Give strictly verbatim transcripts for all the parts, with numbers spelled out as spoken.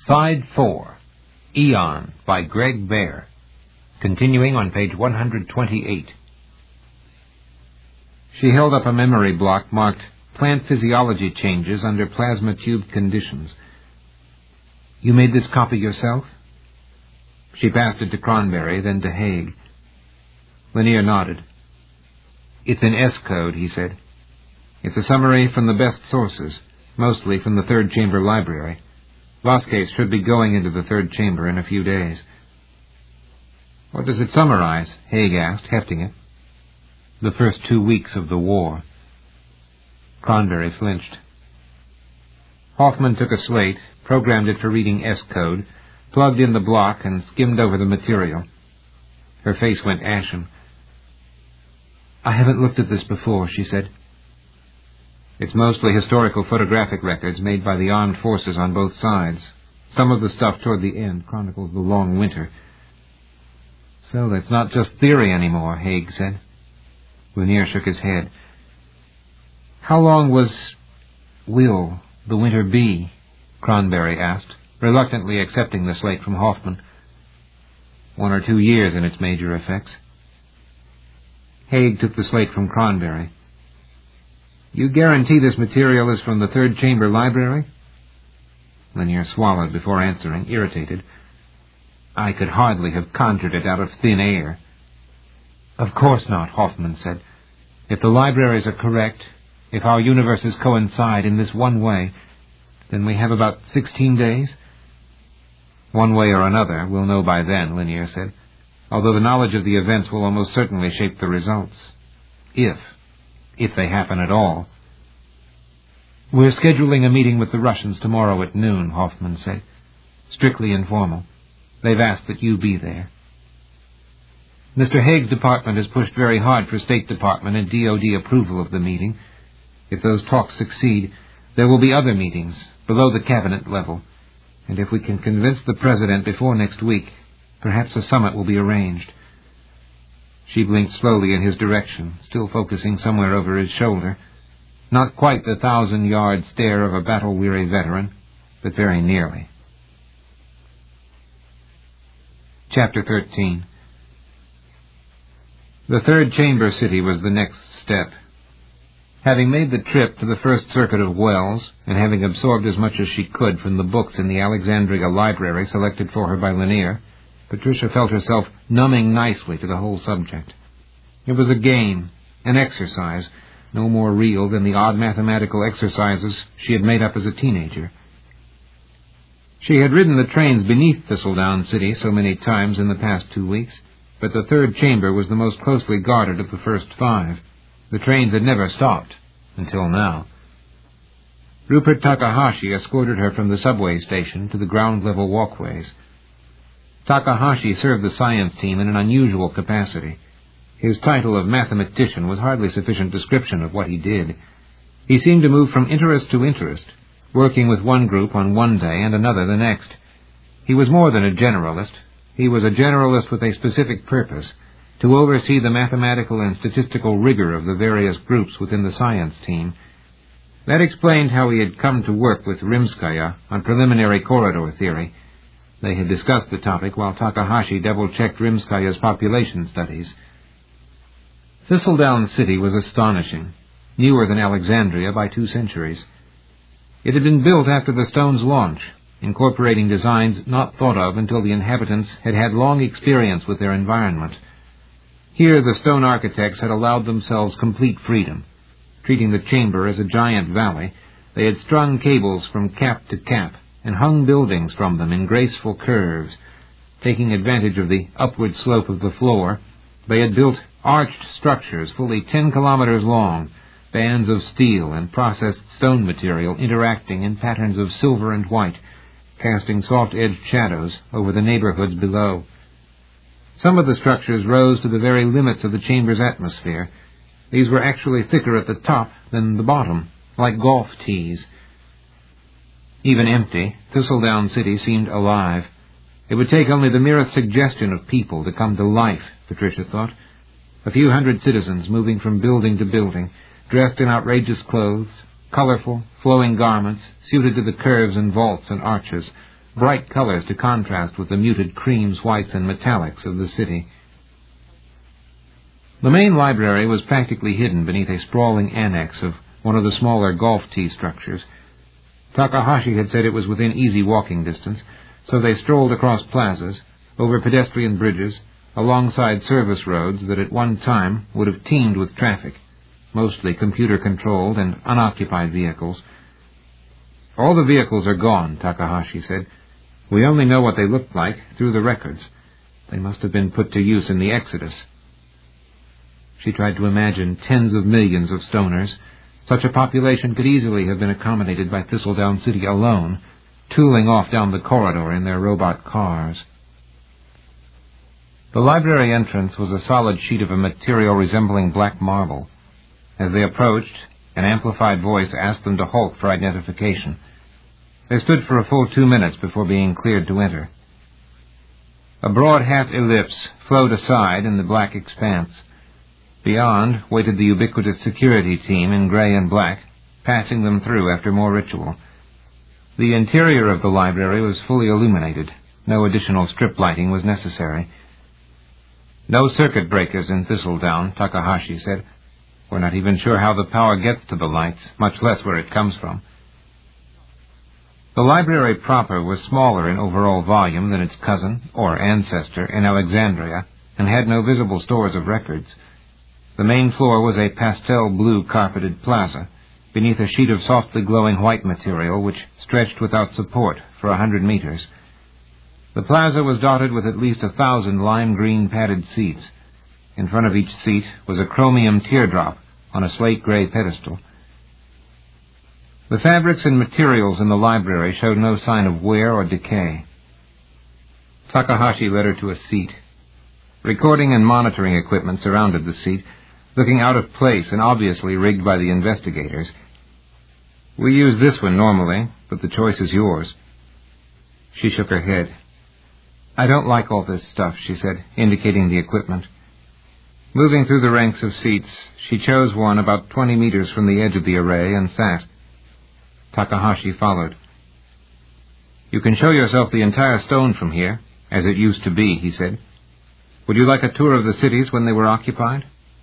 Side four, Eon, by Greg Bear. Continuing on page one hundred twenty-eight. She held up a memory block marked Plant Physiology Changes under Plasma-Tube Conditions. You made this copy yourself? She passed it to Cronberry, then to Haig. Lanier nodded. It's in S-code, he said. It's a summary from the best sources, mostly from the Third Chamber Library. Vasquez should be going into the Third Chamber in a few days. What does it summarize? Haig asked, hefting it. The first two weeks of the war. Cronberry flinched. Hoffman took a slate, programmed it for reading S-code, plugged in the block, and skimmed over the material. Her face went ashen. I haven't looked at this before, she said. It's mostly historical photographic records made by the armed forces on both sides. Some of the stuff toward the end chronicles the long winter. So that's not just theory anymore, Haig said. Lanier shook his head. How long was... will the winter be? Cronberry asked, reluctantly accepting the slate from Hoffman. One or two years in its major effects. Haig took the slate from Cronberry. You guarantee this material is from the Third Chamber Library? Lanier swallowed before answering, irritated. I could hardly have conjured it out of thin air. Of course not, Hoffman said. If the libraries are correct, if our universes coincide in this one way, then we have about sixteen days? One way or another, we'll know by then, Lanier said, although the knowledge of the events will almost certainly shape the results. If, if they happen at all. We're scheduling a meeting with the Russians tomorrow at noon, Hoffman said. Strictly informal. They've asked that you be there. Mister Haig's department has pushed very hard for State Department and D O D approval of the meeting. If those talks succeed, there will be other meetings, below the cabinet level, and if we can convince the President before next week, perhaps a summit will be arranged. She blinked slowly in his direction, still focusing somewhere over his shoulder. Not quite the thousand-yard stare of a battle-weary veteran, but very nearly. Chapter thirteen. The Third Chamber City was the next step. Having made the trip to the First Circuit of Wells, and having absorbed as much as she could from the books in the Alexandria Library selected for her by Lanier, Patricia felt herself numbing nicely to the whole subject. It was a game, an exercise, no more real than the odd mathematical exercises she had made up as a teenager. She had ridden the trains beneath Thistledown City so many times in the past two weeks, but the Third Chamber was the most closely guarded of the first five. The trains had never stopped, until now. Rupert Takahashi escorted her from the subway station to the ground-level walkways. Takahashi served the science team in an unusual capacity. His title of mathematician was hardly sufficient description of what he did. He seemed to move from interest to interest, working with one group on one day and another the next. He was more than a generalist. He was a generalist with a specific purpose, to oversee the mathematical and statistical rigor of the various groups within the science team. That explained how he had come to work with Rimskaya on preliminary corridor theory. They had discussed the topic while Takahashi double-checked Rimskaya's population studies. Thistledown City was astonishing, newer than Alexandria by two centuries. It had been built after the stone's launch, incorporating designs not thought of until the inhabitants had had long experience with their environment. Here the stone architects had allowed themselves complete freedom. Treating the chamber as a giant valley, they had strung cables from cap to cap and hung buildings from them in graceful curves. Taking advantage of the upward slope of the floor, they had built arched structures fully ten kilometers long, bands of steel and processed stone material interacting in patterns of silver and white, casting soft-edged shadows over the neighborhoods below. Some of the structures rose to the very limits of the chamber's atmosphere. These were actually thicker at the top than the bottom, like golf tees. Even empty, Thistledown City seemed alive. It would take only the merest suggestion of people to come to life, Patricia thought. A few hundred citizens moving from building to building, dressed in outrageous clothes, colorful, flowing garments, suited to the curves and vaults and arches, bright colors to contrast with the muted creams, whites, and metallics of the city. The main library was practically hidden beneath a sprawling annex of one of the smaller golf tee structures. Takahashi had said it was within easy walking distance, so they strolled across plazas, over pedestrian bridges, alongside service roads that at one time would have teemed with traffic, mostly computer-controlled and unoccupied vehicles. "All the vehicles are gone," Takahashi said. "We only know what they looked like through the records. They must have been put to use in the Exodus." She tried to imagine tens of millions of stoners. Such a population could easily have been accommodated by Thistledown City alone, tooling off down the corridor in their robot cars. The library entrance was a solid sheet of a material resembling black marble. As they approached, an amplified voice asked them to halt for identification. They stood for a full two minutes before being cleared to enter. A broad half-ellipse flowed aside in the black expanse. Beyond waited the ubiquitous security team in gray and black, passing them through after more ritual. The interior of the library was fully illuminated. No additional strip lighting was necessary. "No circuit breakers in Thistledown," Takahashi said. "We're not even sure how the power gets to the lights, much less where it comes from." The library proper was smaller in overall volume than its cousin, or ancestor, in Alexandria, and had no visible stores of records. The main floor was a pastel blue carpeted plaza, beneath a sheet of softly glowing white material which stretched without support for a hundred meters. The plaza was dotted with at least a thousand lime-green padded seats. In front of each seat was a chromium teardrop on a slate-gray pedestal. The fabrics and materials in the library showed no sign of wear or decay. Takahashi led her to a seat. Recording and monitoring equipment surrounded the seat, looking out of place and obviously rigged by the investigators. "We use this one normally, but the choice is yours." She shook her head. "I don't like all this stuff," she said, indicating the equipment. Moving through the ranks of seats, she chose one about twenty meters from the edge of the array and sat. Takahashi followed. "You can show yourself the entire stone from here, as it used to be," he said. "Would you like a tour of the cities when they were occupied?"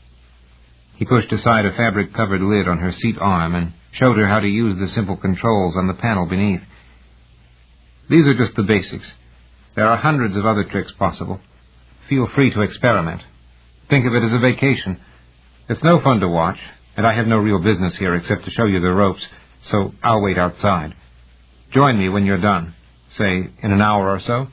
He pushed aside a fabric-covered lid on her seat arm and showed her how to use the simple controls on the panel beneath. "These are just the basics. There are hundreds of other tricks possible. Feel free to experiment. Think of it as a vacation. It's no fun to watch, and I have no real business here except to show you the ropes, so I'll wait outside. Join me when you're done, say in an hour or so."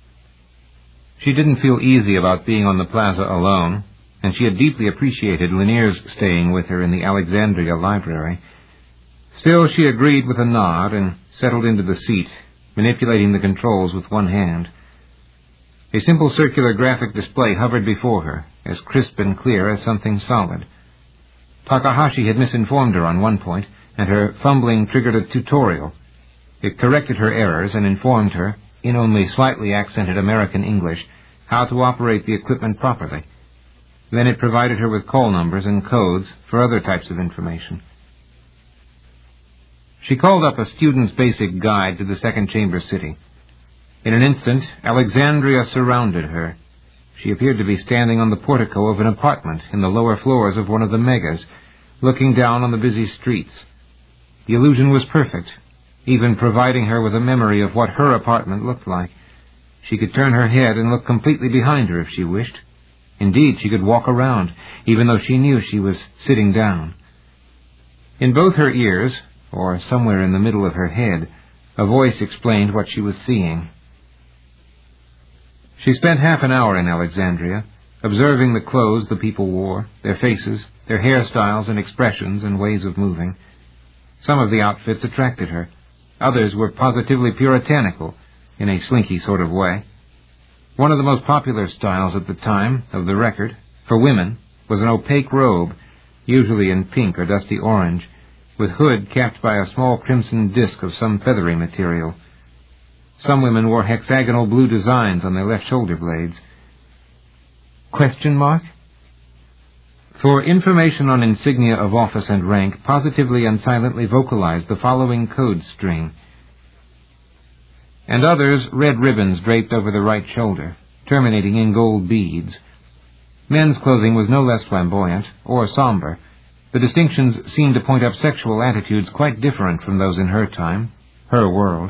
She didn't feel easy about being on the plaza alone, and she had deeply appreciated Lanier's staying with her in the Alexandria library. Still, she agreed with a nod and settled into the seat, manipulating the controls with one hand. A simple circular graphic display hovered before her, as crisp and clear as something solid. Takahashi had misinformed her on one point, and her fumbling triggered a tutorial. It corrected her errors and informed her, in only slightly accented American English, how to operate the equipment properly. Then it provided her with call numbers and codes for other types of information. She called up a student's basic guide to the second chamber city. In an instant, Alexandria surrounded her. She appeared to be standing on the portico of an apartment in the lower floors of one of the megas, looking down on the busy streets. The illusion was perfect, even providing her with a memory of what her apartment looked like. She could turn her head and look completely behind her if she wished. Indeed, she could walk around, even though she knew she was sitting down. In both her ears, or somewhere in the middle of her head, a voice explained what she was seeing. She spent half an hour in Alexandria, observing the clothes the people wore, their faces, their hairstyles and expressions and ways of moving. Some of the outfits attracted her. Others were positively puritanical, in a slinky sort of way. One of the most popular styles at the time of the record, for women, was an opaque robe, usually in pink or dusty orange, with hood capped by a small crimson disk of some feathery material. Some women wore hexagonal blue designs on their left shoulder blades. Question mark? For information on insignia of office and rank, positively and silently vocalize the following code string. and others red ribbons draped over the right shoulder, terminating in gold beads. Men's clothing was no less flamboyant or somber. The distinctions seemed to point up sexual attitudes quite different from those in her time, her world.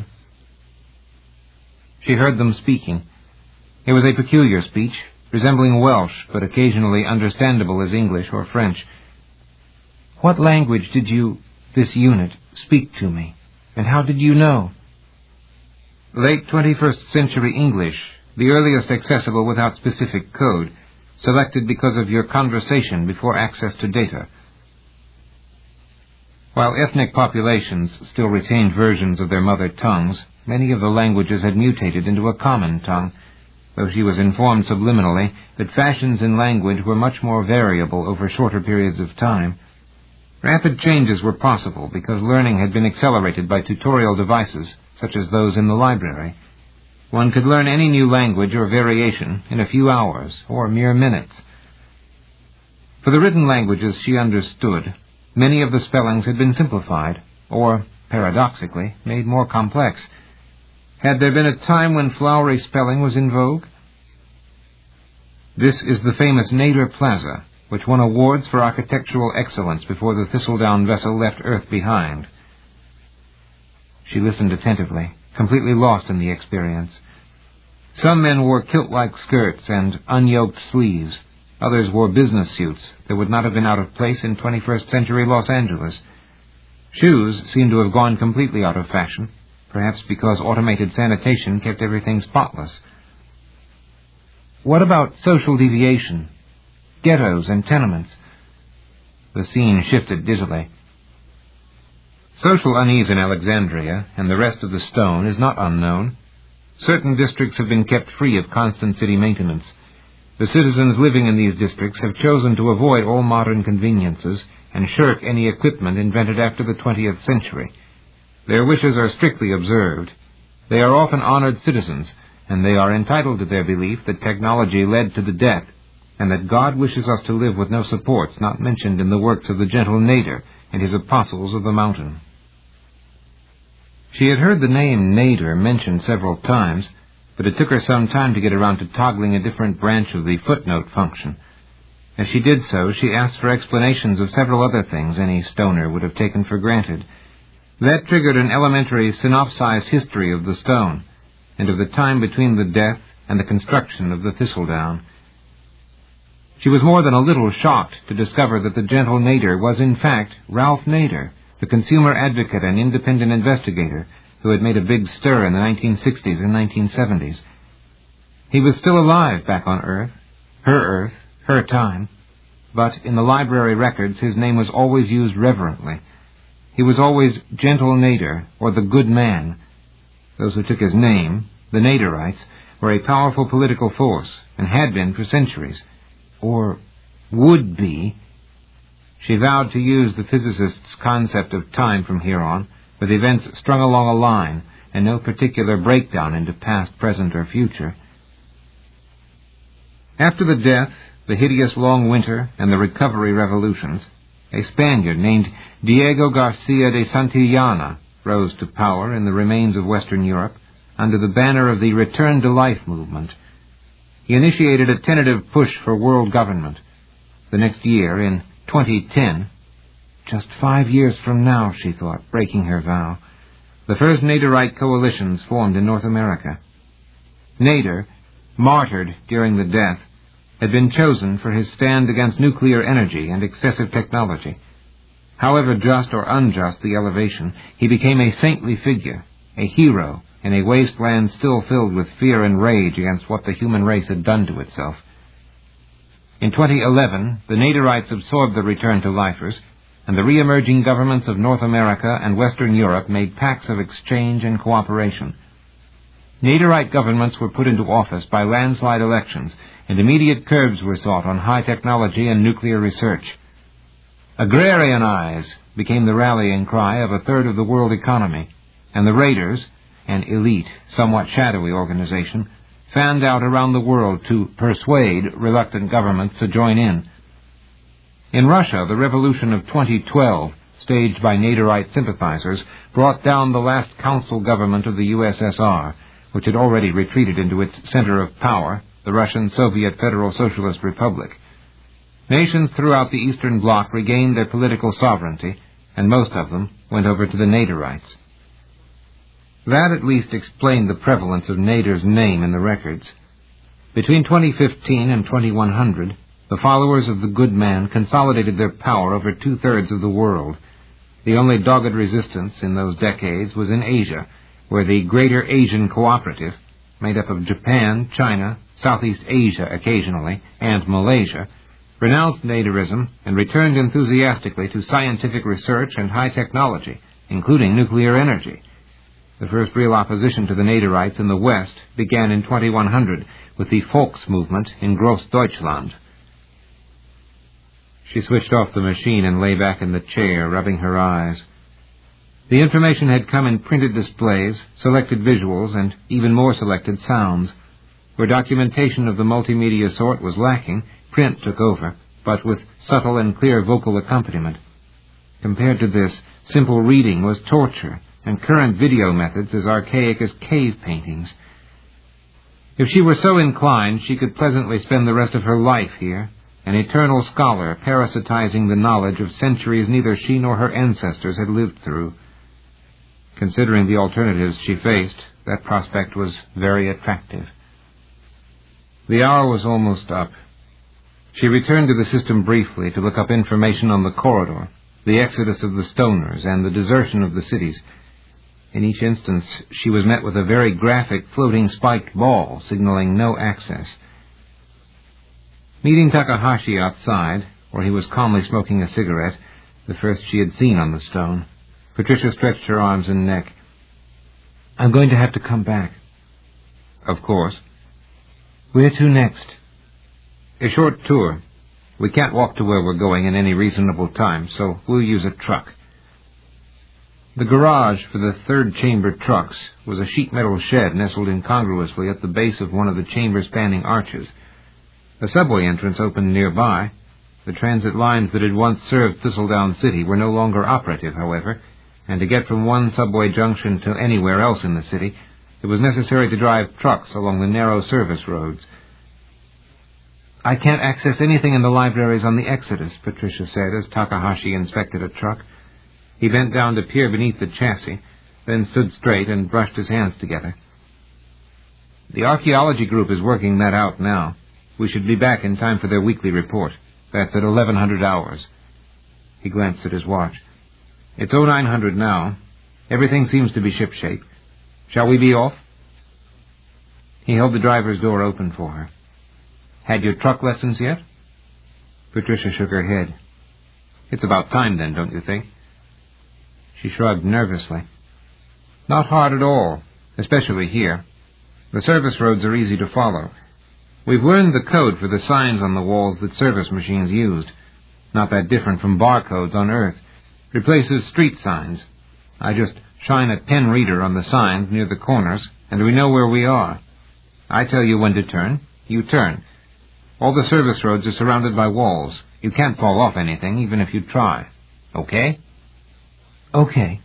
She heard them speaking. It was a peculiar speech, resembling Welsh, but occasionally understandable as English or French. "What language did you, this unit, speak to me? And how did you know?" "Late twenty-first century English, the earliest accessible without specific code, selected because of your conversation before access to data." While ethnic populations still retained versions of their mother tongues, many of the languages had mutated into a common tongue, though she was informed subliminally that fashions in language were much more variable over shorter periods of time. Rapid changes were possible because learning had been accelerated by tutorial devices such as those in the library. One could learn any new language or variation in a few hours or mere minutes. For the written languages she understood, many of the spellings had been simplified, or, paradoxically, made more complex. Had there been a time when flowery spelling was in vogue? This is the famous Nader Plaza, which won awards for architectural excellence before the Thistledown vessel left Earth behind. She listened attentively, completely lost in the experience. Some men wore kilt-like skirts and unyoked sleeves. Others wore business suits that would not have been out of place in twenty-first century Los Angeles. Shoes seemed to have gone completely out of fashion, perhaps because automated sanitation kept everything spotless. What about social deviation? Ghettos and tenements? The scene shifted dizzily. Social unease in Alexandria and the rest of the stone is not unknown. Certain districts have been kept free of constant city maintenance. The citizens living in these districts have chosen to avoid all modern conveniences and shirk any equipment invented after the twentieth century. Their wishes are strictly observed. They are often honored citizens, and they are entitled to their belief that technology led to the death, and that God wishes us to live with no supports not mentioned in the works of the gentle Nader and his apostles of the mountain. She had heard the name Nader mentioned several times, but it took her some time to get around to toggling a different branch of the footnote function. As she did so, she asked for explanations of several other things any stoner would have taken for granted. That triggered an elementary synopsized history of the stone, and of the time between the death and the construction of the Thistledown. She was more than a little shocked to discover that the gentle Nader was in fact Ralph Nader, the consumer advocate and independent investigator who had made a big stir in the nineteen sixties and nineteen seventies. He was still alive back on Earth, her Earth, her time, but in the library records his name was always used reverently. He was always Gentle Nader, or the Good Man. Those who took his name, the Naderites, were a powerful political force, and had been for centuries. Or would be. She vowed to use the physicist's concept of time from here on, with events strung along a line, and no particular breakdown into past, present, or future. After the death, the hideous long winter, and the recovery revolutions, a Spaniard named Diego Garcia de Santillana rose to power in the remains of Western Europe under the banner of the Return to Life movement. He initiated a tentative push for world government. The next year, in twenty ten, just five years from now, she thought, breaking her vow, the first Naderite coalitions formed in North America. Nader, martyred during the death, had been chosen for his stand against nuclear energy and excessive technology. However just or unjust the elevation, he became a saintly figure, a hero in a wasteland still filled with fear and rage against what the human race had done to itself. In twenty eleven, the Naderites absorbed the Return to Lifers, and the re-emerging governments of North America and Western Europe made pacts of exchange and cooperation. Naderite governments were put into office by landslide elections, and immediate curbs were sought on high technology and nuclear research. Agrarianize became the rallying cry of a third of the world economy, and the Raiders, an elite, somewhat shadowy organization, fanned out around the world to persuade reluctant governments to join in. In Russia, the revolution of twenty twelve staged by Naderite sympathizers, brought down the last council government of the U S S R, which had already retreated into its center of power, the Russian Soviet Federal Socialist Republic. Nations throughout the Eastern Bloc regained their political sovereignty, and most of them went over to the Naderites. That at least explained the prevalence of Nader's name in the records. Between twenty fifteen and twenty-one hundred, the followers of the good man consolidated their power over two-thirds of the world. The only dogged resistance in those decades was in Asia, where the Greater Asian Cooperative, made up of Japan, China, Southeast Asia occasionally, and Malaysia, renounced Naderism and returned enthusiastically to scientific research and high technology, including nuclear energy. The first real opposition to the Naderites in the West began in twenty-one hundred with the Volksmovement in Großdeutschland. She switched off the machine and lay back in the chair, rubbing her eyes. The information had come in printed displays, selected visuals, and even more selected sounds. Where documentation of the multimedia sort was lacking, print took over, but with subtle and clear vocal accompaniment. Compared to this, simple reading was torture, and current video methods as archaic as cave paintings. If she were so inclined, she could pleasantly spend the rest of her life here, an eternal scholar parasitizing the knowledge of centuries neither she nor her ancestors had lived through. Considering the alternatives she faced, that prospect was very attractive. The hour was almost up. She returned to the system briefly to look up information on the corridor, the exodus of the stoners, and the desertion of the cities. In each instance, she was met with a very graphic floating spiked ball signaling no access. Meeting Takahashi outside, where he was calmly smoking a cigarette, the first she had seen on the stone, Patricia stretched her arms and neck. "I'm going to have to come back." "Of course." "Where to next?" "A short tour. We can't walk to where we're going in any reasonable time, so we'll use a truck." The garage for the third-chamber trucks was a sheet metal shed nestled incongruously at the base of one of the chamber-spanning arches. The subway entrance opened nearby. The transit lines that had once served Thistledown City were no longer operative, however, and to get from one subway junction to anywhere else in the city, it was necessary to drive trucks along the narrow service roads. "I can't access anything in the libraries on the Exodus," Patricia said as Takahashi inspected a truck. He bent down to peer beneath the chassis, then stood straight and brushed his hands together. "The archaeology group is working that out now. We should be back in time for their weekly report. That's at eleven hundred hours. He glanced at his watch. "It's oh nine hundred now. Everything seems to be shipshape. Shall we be off?" He held the driver's door open for her. "Had your truck lessons yet?" Patricia shook her head. "It's about time then, don't you think?" She shrugged nervously. "Not hard at all, especially here. The service roads are easy to follow. We've learned the code for the signs on the walls that service machines used. Not that different from barcodes on Earth. Replaces street signs. I just shine a pen reader on the signs near the corners, and we know where we are. I tell you when to turn. You turn. All the service roads are surrounded by walls. You can't fall off anything, even if you try. Okay?" "Okay."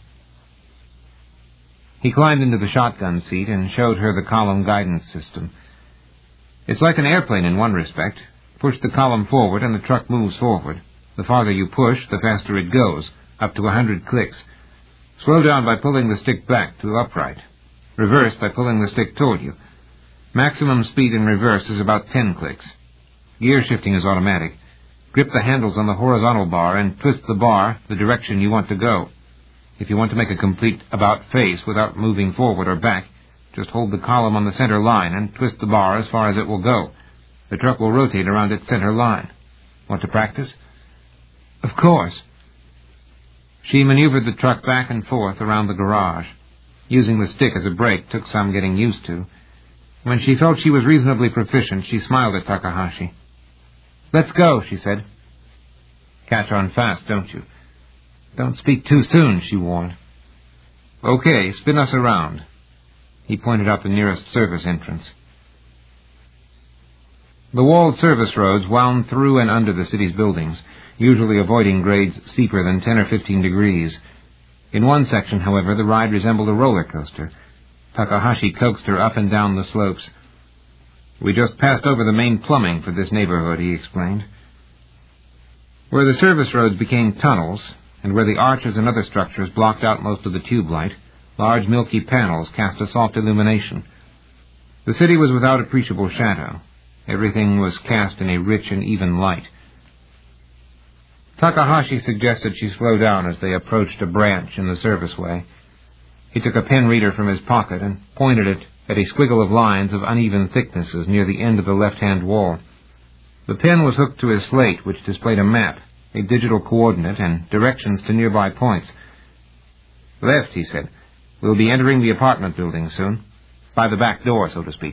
He climbed into the shotgun seat and showed her the column guidance system. It's like an airplane in one respect. Push the column forward and the truck moves forward. The farther you push, the faster it goes, up to a hundred clicks. Slow down by pulling the stick back to upright. Reverse by pulling the stick toward you. Maximum speed in reverse is about ten clicks. Gear shifting is automatic. Grip the handles on the horizontal bar and twist the bar the direction you want to go. If you want to make a complete about-face without moving forward or back, just hold the column on the center line and twist the bar as far as it will go. The truck will rotate around its center line. Want to practice? Of course. She maneuvered the truck back and forth around the garage. Using the stick as a brake took some getting used to. When she felt she was reasonably proficient, she smiled at Takahashi. "Let's go," she said. "Catch on fast, don't you?" "Don't speak too soon," she warned. "Okay, spin us around." He pointed out the nearest service entrance. The walled service roads wound through and under the city's buildings. usually avoiding grades steeper than ten or fifteen degrees. In one section, however, the ride resembled a roller coaster. Takahashi coaxed her up and down the slopes. "We just passed over the main plumbing for this neighborhood," he explained. Where the service roads became tunnels, and where the arches and other structures blocked out most of the tube light, large milky panels cast a soft illumination. The city was without appreciable shadow. Everything was cast in a rich and even light. Takahashi suggested she slow down as they approached a branch in the serviceway. He took a pen reader from his pocket and pointed it at a squiggle of lines of uneven thicknesses near the end of the left-hand wall. The pen was hooked to his slate, which displayed a map, a digital coordinate, and directions to nearby points. "Left," he said. "We'll be entering the apartment building soon. By the back door, so to speak."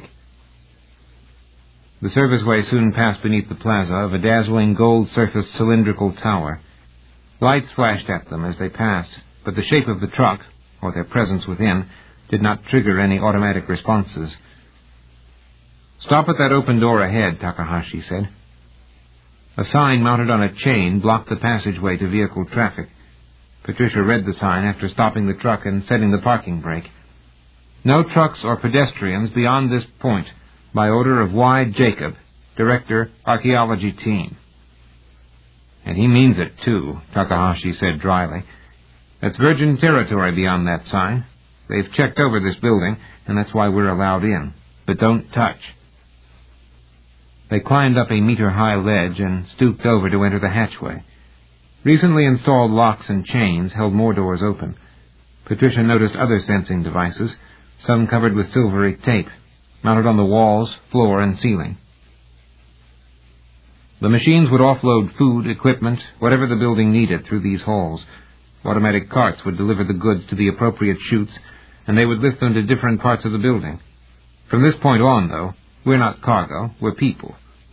The serviceway soon passed beneath the plaza of a dazzling gold-surfaced cylindrical tower. Lights flashed at them as they passed, but the shape of the truck, or their presence within, did not trigger any automatic responses. "Stop at that open door ahead," Takahashi said. A sign mounted on a chain blocked the passageway to vehicle traffic. Patricia read the sign after stopping the truck and setting the parking brake. "No trucks or pedestrians beyond this point, by order of Y. Jacob, Director, Archaeology Team." "And he means it, too," Takahashi said dryly. "That's virgin territory beyond that sign. They've checked over this building, and that's why we're allowed in. But don't touch." They climbed up a meter-high ledge and stooped over to enter the hatchway. Recently installed locks and chains held more doors open. Patricia noticed other sensing devices, some covered with silvery tape, mounted on the walls, floor, and ceiling. The machines would offload food, equipment, whatever the building needed through these halls. Automatic carts would deliver the goods to the appropriate chutes, and they would lift them to different parts of the building. From this point on, though, we're not cargo, we're people.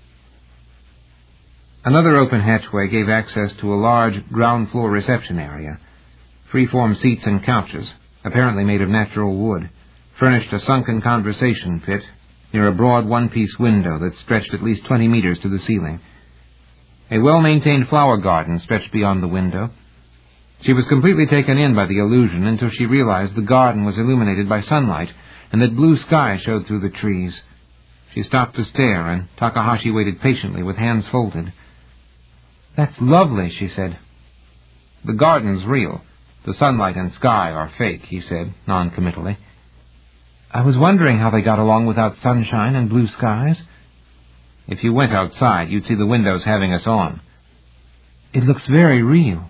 Another open hatchway gave access to a large ground-floor reception area. Free-form seats and couches, apparently made of natural wood, furnished a sunken conversation pit near a broad one-piece window that stretched at least twenty meters to the ceiling. A well-maintained flower garden stretched beyond the window. She was completely taken in by the illusion until she realized the garden was illuminated by sunlight and that blue sky showed through the trees. She stopped to stare, and Takahashi waited patiently with hands folded. "That's lovely," she said. "The garden's real. The sunlight and sky are fake," he said, non-committally. "I was wondering how they got along without sunshine and blue skies." "If you went outside, you'd see the windows having us on." "It looks very real."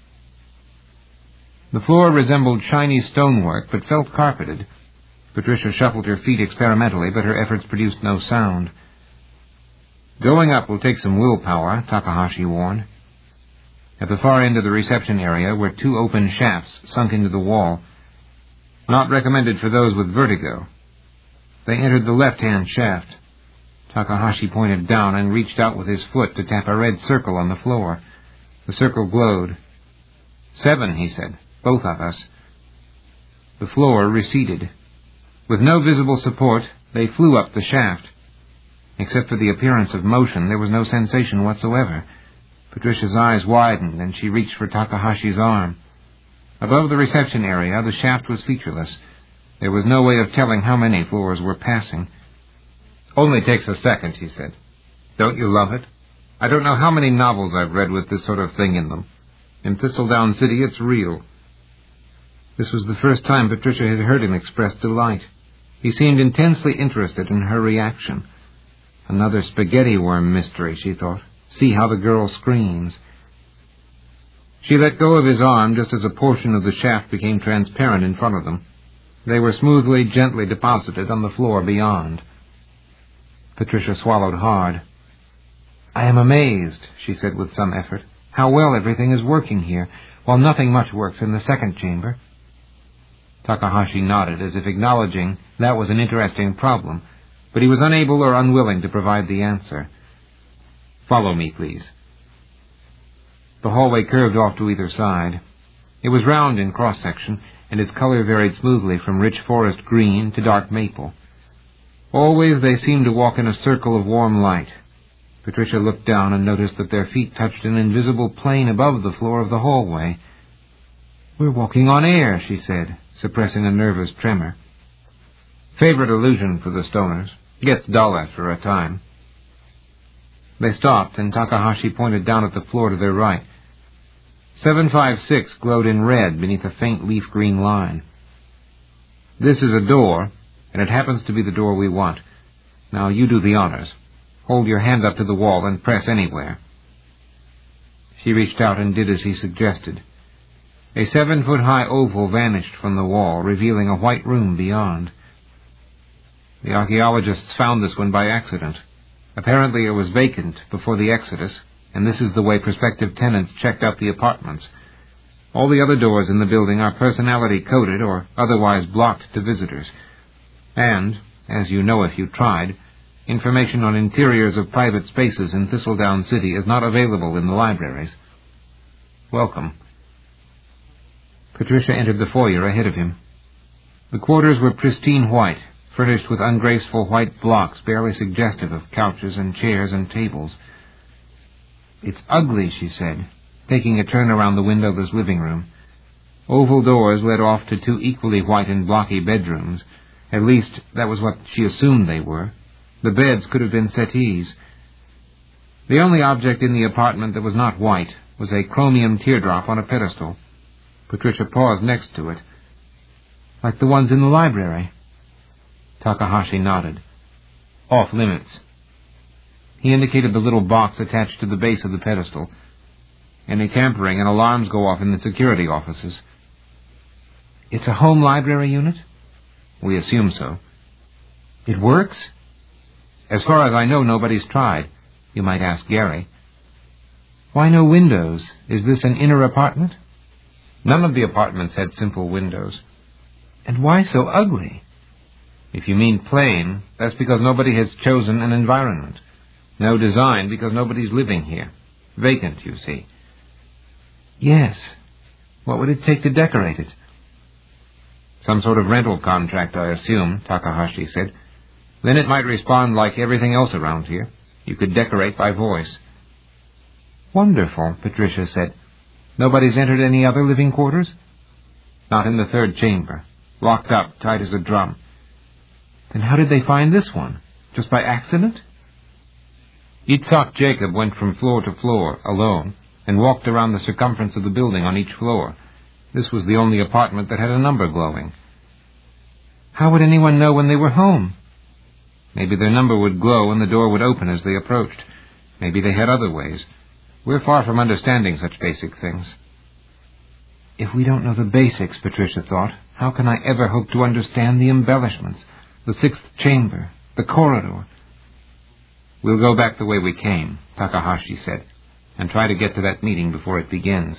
The floor resembled shiny stonework, but felt carpeted. Patricia shuffled her feet experimentally, but her efforts produced no sound. "Going up will take some willpower," Takahashi warned. At the far end of the reception area were two open shafts sunk into the wall. "Not recommended for those with vertigo." They entered the left-hand shaft. Takahashi pointed down and reached out with his foot to tap a red circle on the floor. The circle glowed. "Seven," he said. "Both of us." The floor receded. With no visible support, they flew up the shaft. Except for the appearance of motion, there was no sensation whatsoever. Patricia's eyes widened, and she reached for Takahashi's arm. Above the reception area, the shaft was featureless. There was no way of telling how many floors were passing. "Only takes a second," he said. "Don't you love it? I don't know how many novels I've read with this sort of thing in them. In Thistledown City, it's real." This was the first time Patricia had heard him express delight. He seemed intensely interested in her reaction. Another spaghetti worm mystery, she thought. See how the girl screams. She let go of his arm just as a portion of the shaft became transparent in front of them. They were smoothly, gently deposited on the floor beyond. Patricia swallowed hard. "I am amazed," she said with some effort, "how well everything is working here, while nothing much works in the second chamber." Takahashi nodded, as if acknowledging that was an interesting problem, but he was unable or unwilling to provide the answer. "Follow me, please." The hallway curved off to either side. It was round in cross-section, and its color varied smoothly from rich forest green to dark maple. Always they seemed to walk in a circle of warm light. Patricia looked down and noticed that their feet touched an invisible plane above the floor of the hallway. "We're walking on air," she said, suppressing a nervous tremor. Favorite illusion for the stoners. Gets dull after a time. They stopped, and Takahashi pointed down at the floor to their right. seven five six glowed in red beneath a faint leaf-green line. "This is a door, and it happens to be the door we want. Now you do the honors. Hold your hand up to the wall and press anywhere." She reached out and did as he suggested. A seven-foot-high oval vanished from the wall, revealing a white room beyond. The archaeologists found this one by accident. Apparently it was vacant before the Exodus, and this is the way prospective tenants checked out the apartments. All the other doors in the building are personality-coded or otherwise blocked to visitors. And, as you know if you tried, information on interiors of private spaces in Thistledown City is not available in the libraries. Welcome. Patricia entered the foyer ahead of him. The quarters were pristine white, furnished with ungraceful white blocks barely suggestive of couches and chairs and tables. "It's ugly," she said, taking a turn around the windowless living room. Oval doors led off to two equally white and blocky bedrooms. At least, that was what she assumed they were. The beds could have been settees. The only object in the apartment that was not white was a chromium teardrop on a pedestal. Patricia paused next to it. "Like the ones in the library?" Takahashi nodded. "Off limits." He indicated the little box attached to the base of the pedestal. "Any tampering and alarms go off in the security offices." "It's a home library unit?" "We assume so." "It works?" "As far as I know, nobody's tried. You might ask Gary." "Why no windows? Is this an inner apartment?" "None of the apartments had simple windows." "And why so ugly?" "If you mean plain, that's because nobody has chosen an environment. No design because nobody's living here. Vacant, you see." "Yes. What would it take to decorate it?" "Some sort of rental contract, I assume," Takahashi said. "Then it might respond like everything else around here. You could decorate by voice." "Wonderful," Patricia said. "Nobody's entered any other living quarters?" "Not in the third chamber. Locked up, tight as a drum." "Then how did they find this one? Just by accident?" Yitzhak Jacob went from floor to floor, alone, and walked around the circumference of the building on each floor. This was the only apartment that had a number glowing. "How would anyone know when they were home?" "Maybe their number would glow and the door would open as they approached. Maybe they had other ways. We're far from understanding such basic things." "If we don't know the basics," Patricia thought, "how can I ever hope to understand the embellishments, the sixth chamber, the corridor?" "We'll go back the way we came," Takahashi said, "and try to get to that meeting before it begins."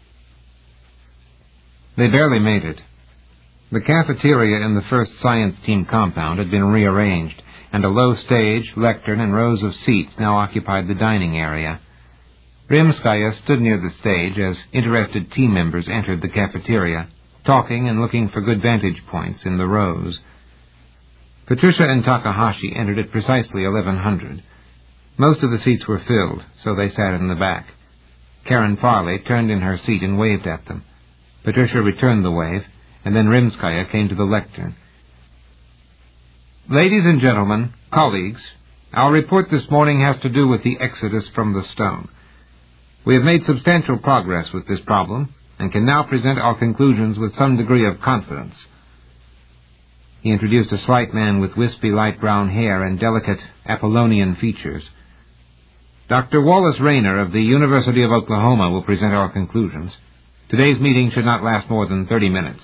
They barely made it. The cafeteria in the first science team compound had been rearranged, and a low stage, lectern, and rows of seats now occupied the dining area. Rimskaya stood near the stage as interested team members entered the cafeteria, talking and looking for good vantage points in the rows. Patricia and Takahashi entered at precisely eleven hundred. Most of the seats were filled, so they sat in the back. Karen Farley turned in her seat and waved at them. Patricia returned the wave, and then Rimskaya came to the lectern. "Ladies and gentlemen, colleagues, our report this morning has to do with the exodus from the stone. We have made substantial progress with this problem, and can now present our conclusions with some degree of confidence." He introduced a slight man with wispy light brown hair and delicate Apollonian features. "Doctor Wallace Rayner of the University of Oklahoma will present our conclusions. Today's meeting should not last more than thirty minutes."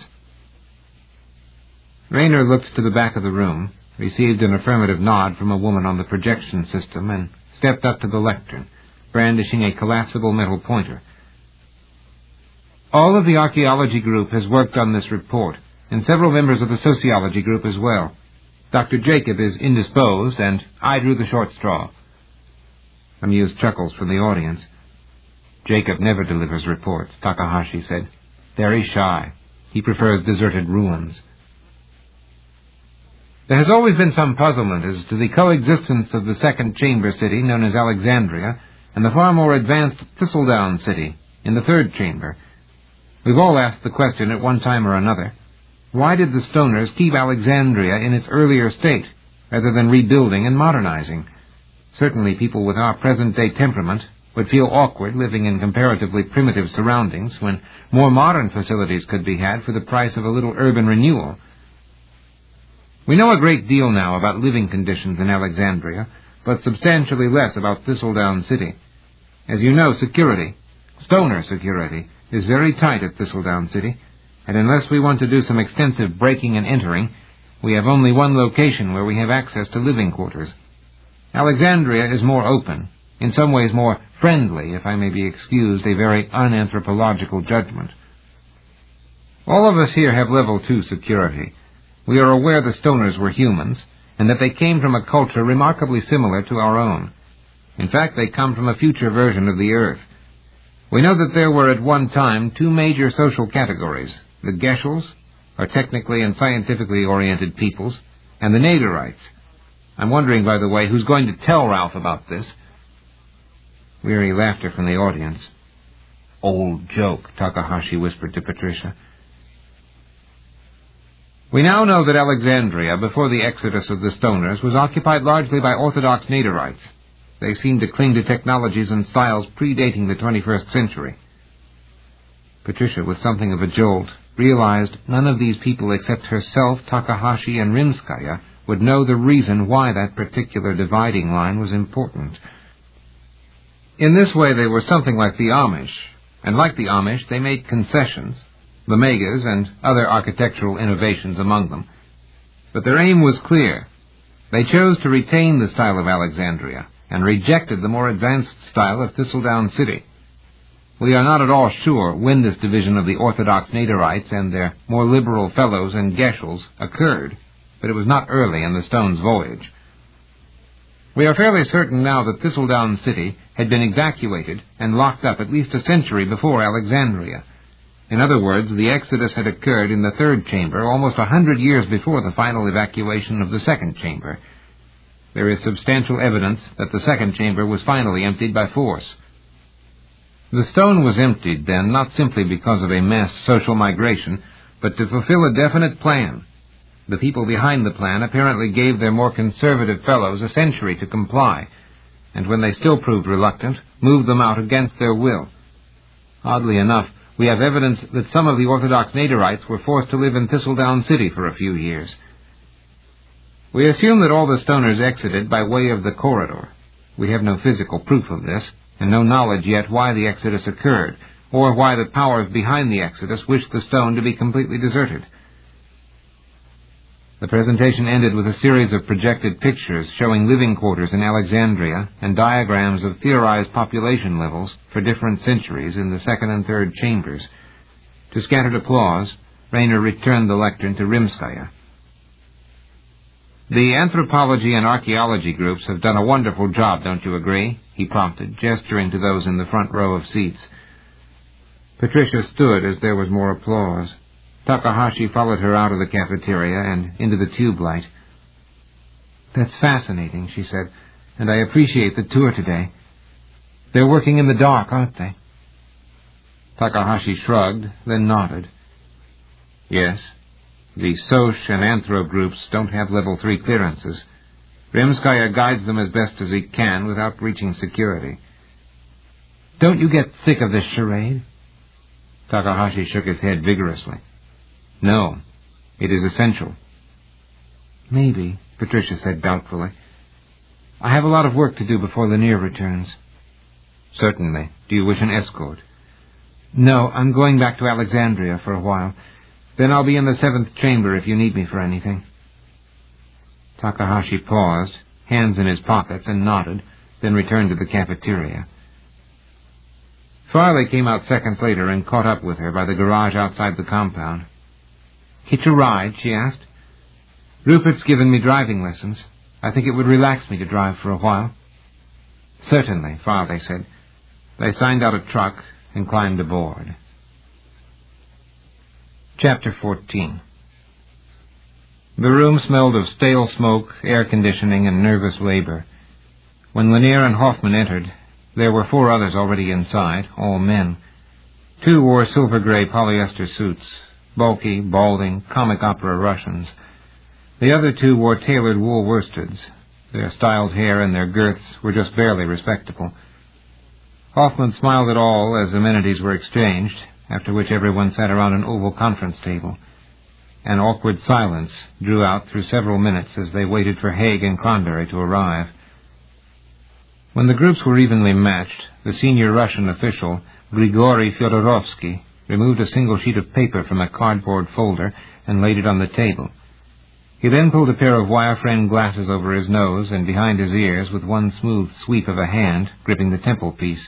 Rayner looked to the back of the room, received an affirmative nod from a woman on the projection system, and stepped up to the lectern, brandishing a collapsible metal pointer. "All of the archaeology group has worked on this report, and several members of the sociology group as well. Doctor Jacob is indisposed, and I drew the short straw." Amused chuckles from the audience. "Jacob never delivers reports," Takahashi said. "Very shy. He prefers deserted ruins." There has always been some puzzlement as to the coexistence of the second chamber city, known as Alexandria, and the far more advanced Thistledown city, in the third chamber. We've all asked the question at one time or another. Why did the Stoners keep Alexandria in its earlier state, rather than rebuilding and modernizing? Certainly people with our present-day temperament would feel awkward living in comparatively primitive surroundings when more modern facilities could be had for the price of a little urban renewal. We know a great deal now about living conditions in Alexandria, but substantially less about Thistledown City. As you know, security, Stoner security, is very tight at Thistledown City, and unless we want to do some extensive breaking and entering, we have only one location where we have access to living quarters. Alexandria is more open, in some ways more friendly, if I may be excused a very unanthropological judgment. All of us here have level two security. We are aware the Stoners were humans, and that they came from a culture remarkably similar to our own. In fact, they come from a future version of the Earth. We know that there were at one time two major social categories, the Geschels, or technically and scientifically oriented peoples, and the Naderites. I'm wondering, by the way, who's going to tell Ralph about this? Weary laughter from the audience. Old joke, Takahashi whispered to Patricia. We now know that Alexandria, before the exodus of the Stoners, was occupied largely by Orthodox Naderites. They seemed to cling to technologies and styles predating the twenty-first century. Patricia, with something of a jolt, realized none of these people except herself, Takahashi, and Rimskaya would know the reason why that particular dividing line was important. In this way, they were something like the Amish, and like the Amish, they made concessions, the Megas and other architectural innovations among them. But their aim was clear. They chose to retain the style of Alexandria and rejected the more advanced style of Thistledown City. We are not at all sure when this division of the Orthodox Naderites and their more liberal fellows and Geschels occurred, but it was not early in the Stones' voyage. We are fairly certain now that Thistledown City had been evacuated and locked up at least a century before Alexandria. In other words, the exodus had occurred in the third chamber almost a hundred years before the final evacuation of the second chamber. There is substantial evidence that the second chamber was finally emptied by force. The stone was emptied, then, not simply because of a mass social migration, but to fulfill a definite plan. The people behind the plan apparently gave their more conservative fellows a century to comply, and when they still proved reluctant, moved them out against their will. Oddly enough, we have evidence that some of the Orthodox Naderites were forced to live in Thistledown City for a few years. We assume that all the Stoners exited by way of the corridor. We have no physical proof of this, and no knowledge yet why the exodus occurred, or why the powers behind the exodus wished the stone to be completely deserted. The presentation ended with a series of projected pictures showing living quarters in Alexandria and diagrams of theorized population levels for different centuries in the second and third chambers. To scattered applause, Rayner returned the lectern to Rimskaya. The anthropology and archaeology groups have done a wonderful job, don't you agree? He prompted, gesturing to those in the front row of seats. Patricia stood as there was more applause. Takahashi followed her out of the cafeteria and into the tube light. That's fascinating, she said, and I appreciate the tour today. They're working in the dark, aren't they? Takahashi shrugged, then nodded. Yes. The Soch and Anthro groups don't have level three clearances. Rimskaya guides them as best as he can without breaching security. Don't you get sick of this charade? Takahashi shook his head vigorously. No, it is essential. Maybe, Patricia said doubtfully. I have a lot of work to do before Lanier returns. Certainly. Do you wish an escort? No, I'm going back to Alexandria for a while. Then I'll be in the seventh chamber if you need me for anything. Takahashi paused, hands in his pockets, and nodded, then returned to the cafeteria. Farley came out seconds later and caught up with her by the garage outside the compound. Hitch a ride, she asked. Rupert's given me driving lessons. I think it would relax me to drive for a while. Certainly, Farley said. They signed out a truck and climbed aboard. Chapter fourteen. The room smelled of stale smoke, air conditioning, and nervous labor. When Lanier and Hoffman entered, there were four others already inside, all men. Two wore silver-gray polyester suits, bulky, balding, comic opera Russians. The other two wore tailored wool worsteds. Their styled hair and their girths were just barely respectable. Hoffman smiled at all as amenities were exchanged, after which everyone sat around an oval conference table. An awkward silence drew out through several minutes as they waited for Haig and Cranberry to arrive. When the groups were evenly matched, the senior Russian official, Grigory Fyodorovsky, removed a single sheet of paper from a cardboard folder and laid it on the table. He then pulled a pair of wire-framed glasses over his nose and behind his ears with one smooth sweep of a hand, gripping the temple-piece.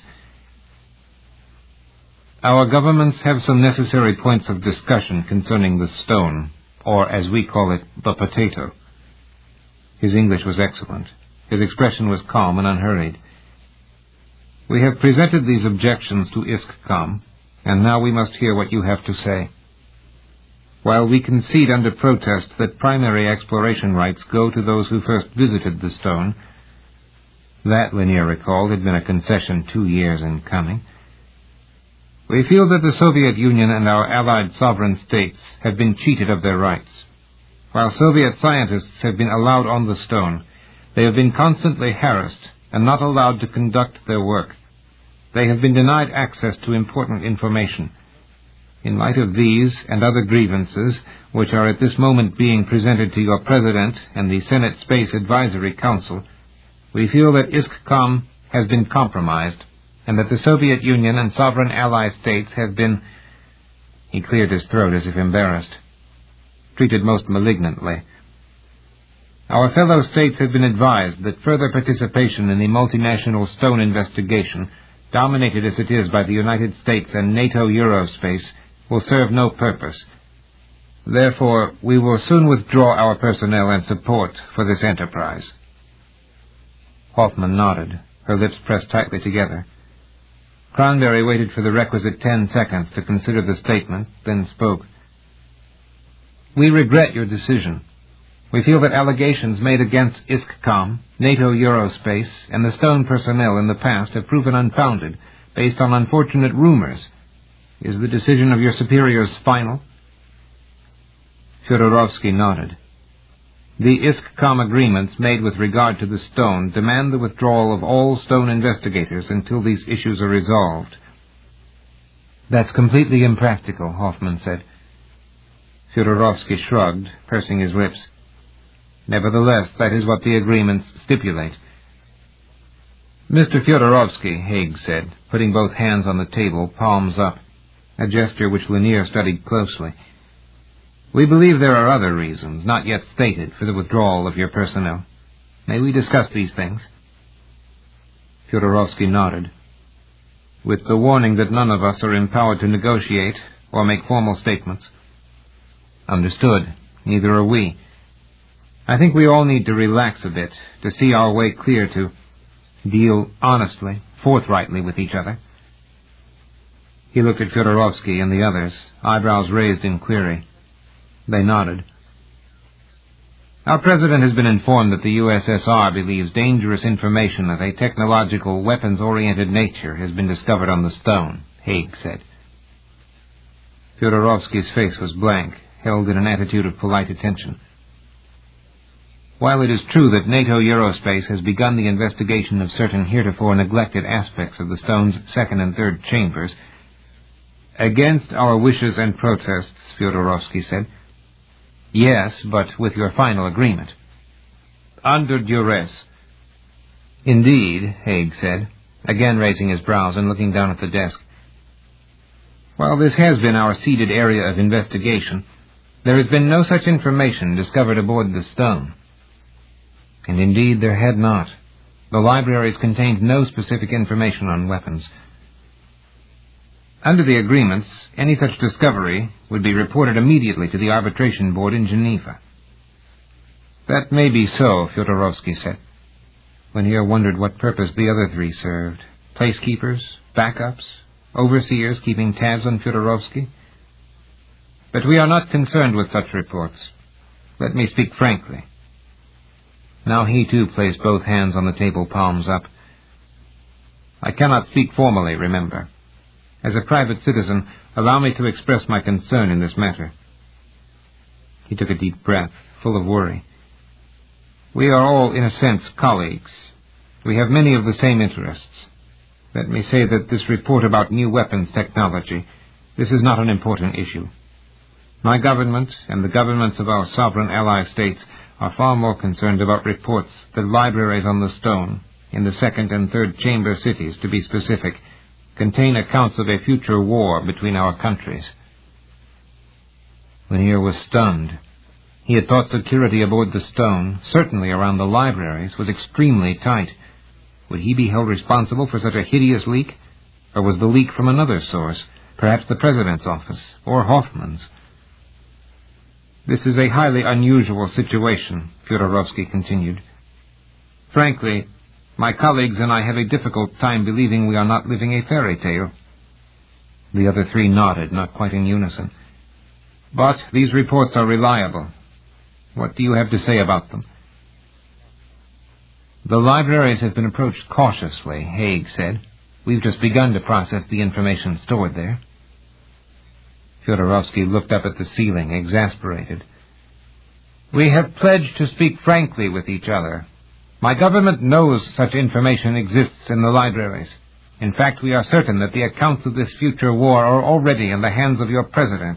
Our governments have some necessary points of discussion concerning the stone, or as we call it, the potato. His English was excellent. His expression was calm and unhurried. We have presented these objections to ISKCOM, and now we must hear what you have to say. While we concede under protest that primary exploration rights go to those who first visited the stone, that, Lanier recalled, had been a concession two years in coming, we feel that the Soviet Union and our allied sovereign states have been cheated of their rights. While Soviet scientists have been allowed on the stone, they have been constantly harassed and not allowed to conduct their work. They have been denied access to important information. In light of these and other grievances, which are at this moment being presented to your President and the Senate Space Advisory Council, we feel that ISKCOM has been compromised, and that the Soviet Union and sovereign ally states have been, he cleared his throat as if embarrassed, treated most malignantly. Our fellow states have been advised that further participation in the multinational stone investigation, dominated as it is by the United States and NATO Eurospace, will serve no purpose. Therefore, we will soon withdraw our personnel and support for this enterprise. Hoffman nodded, her lips pressed tightly together. Cranberry waited for the requisite ten seconds to consider the statement, then spoke. We regret your decision. We feel that allegations made against ISKCOM, NATO Eurospace, and the stone personnel in the past have proven unfounded, based on unfortunate rumors. Is the decision of your superiors final? Fyodorovsky nodded. The ISKCOM agreements made with regard to the stone demand the withdrawal of all stone investigators until these issues are resolved. That's completely impractical, Hoffman said. Fyodorovsky shrugged, pursing his lips. Nevertheless, that is what the agreements stipulate. Mister Fyodorovsky, Haig said, putting both hands on the table, palms up, a gesture which Lanier studied closely. We believe there are other reasons, not yet stated, for the withdrawal of your personnel. May we discuss these things? Fyodorovsky nodded. With the warning that none of us are empowered to negotiate or make formal statements. Understood. Neither are we. I think we all need to relax a bit to see our way clear to deal honestly, forthrightly with each other. He looked at Fyodorovsky and the others, eyebrows raised in query. They nodded. Our president has been informed that the U S S R believes dangerous information of a technological, weapons-oriented nature has been discovered on the stone, Haig said. Fyodorovsky's face was blank, held in an attitude of polite attention. While it is true that NATO Eurospace has begun the investigation of certain heretofore neglected aspects of the stone's second and third chambers, against our wishes and protests, Fyodorovsky said, yes, but with your final agreement. Under duress. Indeed, Haig said, again raising his brows and looking down at the desk. While this has been our ceded area of investigation, there has been no such information discovered aboard the stone. And indeed there had not. The libraries contained no specific information on weapons. Under the agreements, any such discovery would be reported immediately to the arbitration board in Geneva. That may be so, Fyodorovsky said. Lanier wondered what purpose the other three served. Placekeepers, backups, overseers keeping tabs on Fyodorovsky. But we are not concerned with such reports. Let me speak frankly." Now he, too, placed both hands on the table, palms up. "I cannot speak formally, remember. As a private citizen, allow me to express my concern in this matter." He took a deep breath, full of worry. "We are all, in a sense, colleagues. We have many of the same interests. Let me say that this report about new weapons technology, this is not an important issue. My government and the governments of our sovereign ally states are far more concerned about reports that libraries on the stone, in the second and third chamber cities, to be specific, contain accounts of a future war between our countries." Lanier was stunned. He had thought security aboard the stone, certainly around the libraries, was extremely tight. Would he be held responsible for such a hideous leak? Or was the leak from another source, perhaps the President's office, or Hoffman's? "This is a highly unusual situation," Fyodorovsky continued. "Frankly, my colleagues and I have a difficult time believing we are not living a fairy tale." The other three nodded, not quite in unison. "But these reports are reliable. What do you have to say about them?" "The libraries have been approached cautiously," Haig said. "We've just begun to process the information stored there." Fyodorovsky looked up at the ceiling, exasperated. "We have pledged to speak frankly with each other. My government knows such information exists in the libraries. In fact, we are certain that the accounts of this future war are already in the hands of your president."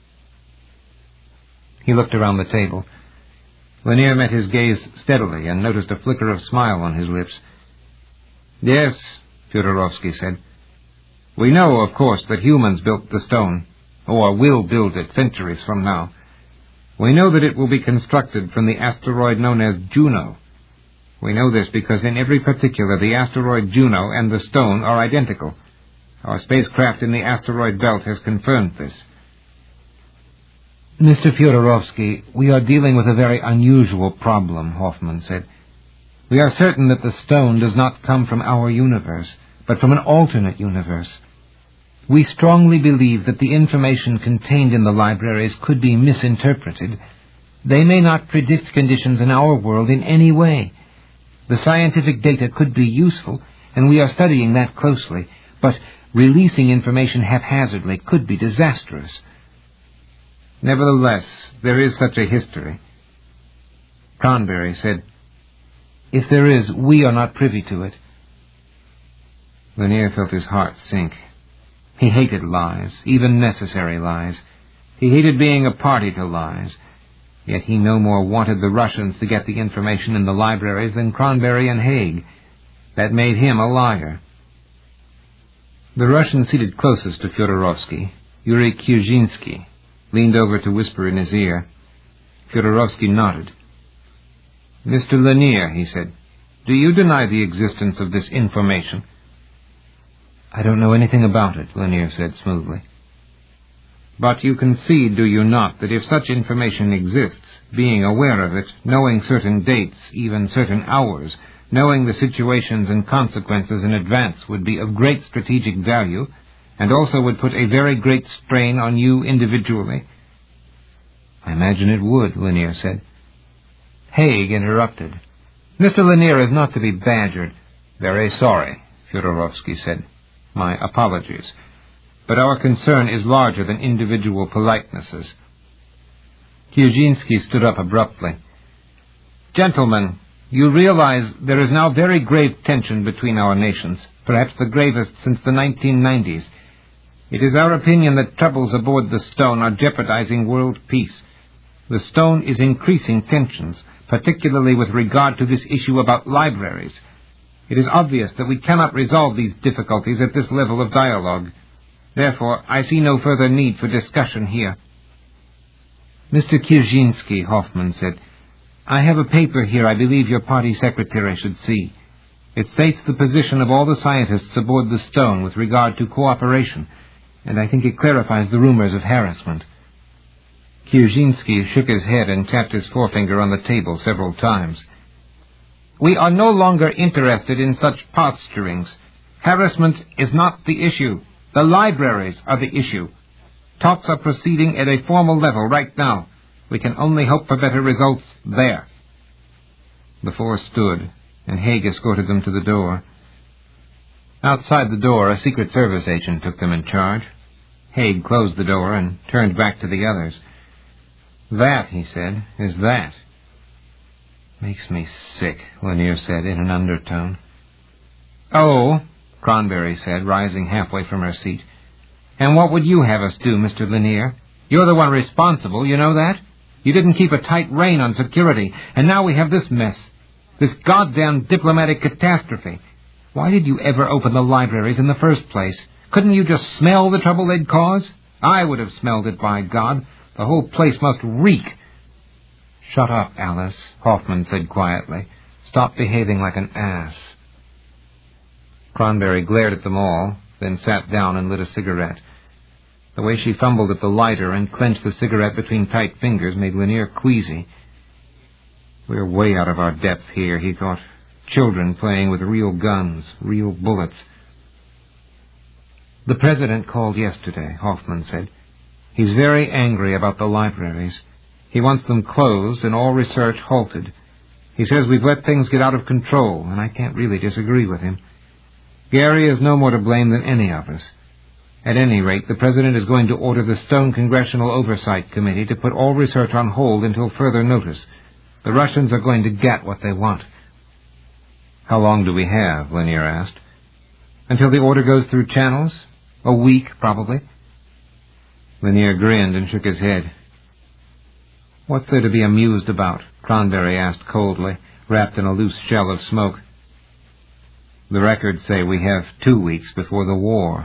He looked around the table. Lanier met his gaze steadily and noticed a flicker of smile on his lips. "Yes," Fyodorovsky said. "We know, of course, that humans built the stone, or will build it centuries from now. We know that it will be constructed from the asteroid known as Juno. We know this because in every particular the asteroid Juno and the stone are identical. Our spacecraft in the asteroid belt has confirmed this." "Mister Fyodorovsky, we are dealing with a very unusual problem," Hoffman said. "We are certain that the stone does not come from our universe, but from an alternate universe. We strongly believe that the information contained in the libraries could be misinterpreted. They may not predict conditions in our world in any way. The scientific data could be useful, and we are studying that closely, but releasing information haphazardly could be disastrous." "Nevertheless, there is such a history." Cronberry said, "If there is, we are not privy to it." Lanier felt his heart sink. He hated lies, even necessary lies. He hated being a party to lies. Yet he no more wanted the Russians to get the information in the libraries than Cronberry and Haig. That made him a liar. The Russian seated closest to Fyodorovsky, Yuri Kuzhinsky, leaned over to whisper in his ear. Fyodorovsky nodded. "Mister Lanier," he said, "do you deny the existence of this information?" "I don't know anything about it," Lanier said smoothly. "But you concede, do you not, that if such information exists, being aware of it, knowing certain dates, even certain hours, knowing the situations and consequences in advance would be of great strategic value, and also would put a very great strain on you individually?" "I imagine it would," Lanier said. Haig interrupted. "Mister Lanier is not to be badgered." "Very sorry," Fyodorovsky said. "My apologies. But our concern is larger than individual politenesses." Kuzhinsky stood up abruptly. "Gentlemen, you realize there is now very grave tension between our nations, perhaps the gravest since the nineteen nineties. It is our opinion that troubles aboard the stone are jeopardizing world peace. The stone is increasing tensions, particularly with regard to this issue about libraries. It is obvious that we cannot resolve these difficulties at this level of dialogue. Therefore, I see no further need for discussion here." "Mister Kuzhinsky," Hoffman said, "I have a paper here I believe your party secretary should see. It states the position of all the scientists aboard the stone with regard to cooperation, and I think it clarifies the rumors of harassment." Kuzhinsky shook his head and tapped his forefinger on the table several times. "We are no longer interested in such posturings. Harassment is not the issue. The libraries are the issue. Talks are proceeding at a formal level right now. We can only hope for better results there. The four stood, and Haig escorted them to the door. Outside the door, a Secret Service agent took them in charge. Haig closed the door and turned back to the others. That, he said, is that. Makes me sick, Lanier said in an undertone. Oh, Cronberry said, rising halfway from her seat. And what would you have us do, Mister Lanier? You're the one responsible, you know that? You didn't keep a tight rein on security, and now we have this mess. This goddamn diplomatic catastrophe. Why did you ever open the libraries in the first place? Couldn't you just smell the trouble they'd cause? I would have smelled it, by God. The whole place must reek. Shut up, Alice, Hoffman said quietly. Stop behaving like an ass. Cronberry glared at them all, then sat down and lit a cigarette. The way she fumbled at the lighter and clenched the cigarette between tight fingers made Lanier queasy. We're way out of our depth here, he thought. Children playing with real guns, real bullets. The President called yesterday, Hoffman said. He's very angry about the libraries. He wants them closed and all research halted. He says we've let things get out of control, and I can't really disagree with him. Gary is no more to blame than any of us. At any rate, the President is going to order the Stone Congressional Oversight Committee to put all research on hold until further notice. The Russians are going to get what they want. How long do we have? Lanier asked. Until the order goes through channels? A week, probably. Lanier grinned and shook his head. What's there to be amused about? Cronberry asked coldly, wrapped in a loose shell of smoke. The records say we have two weeks before the war.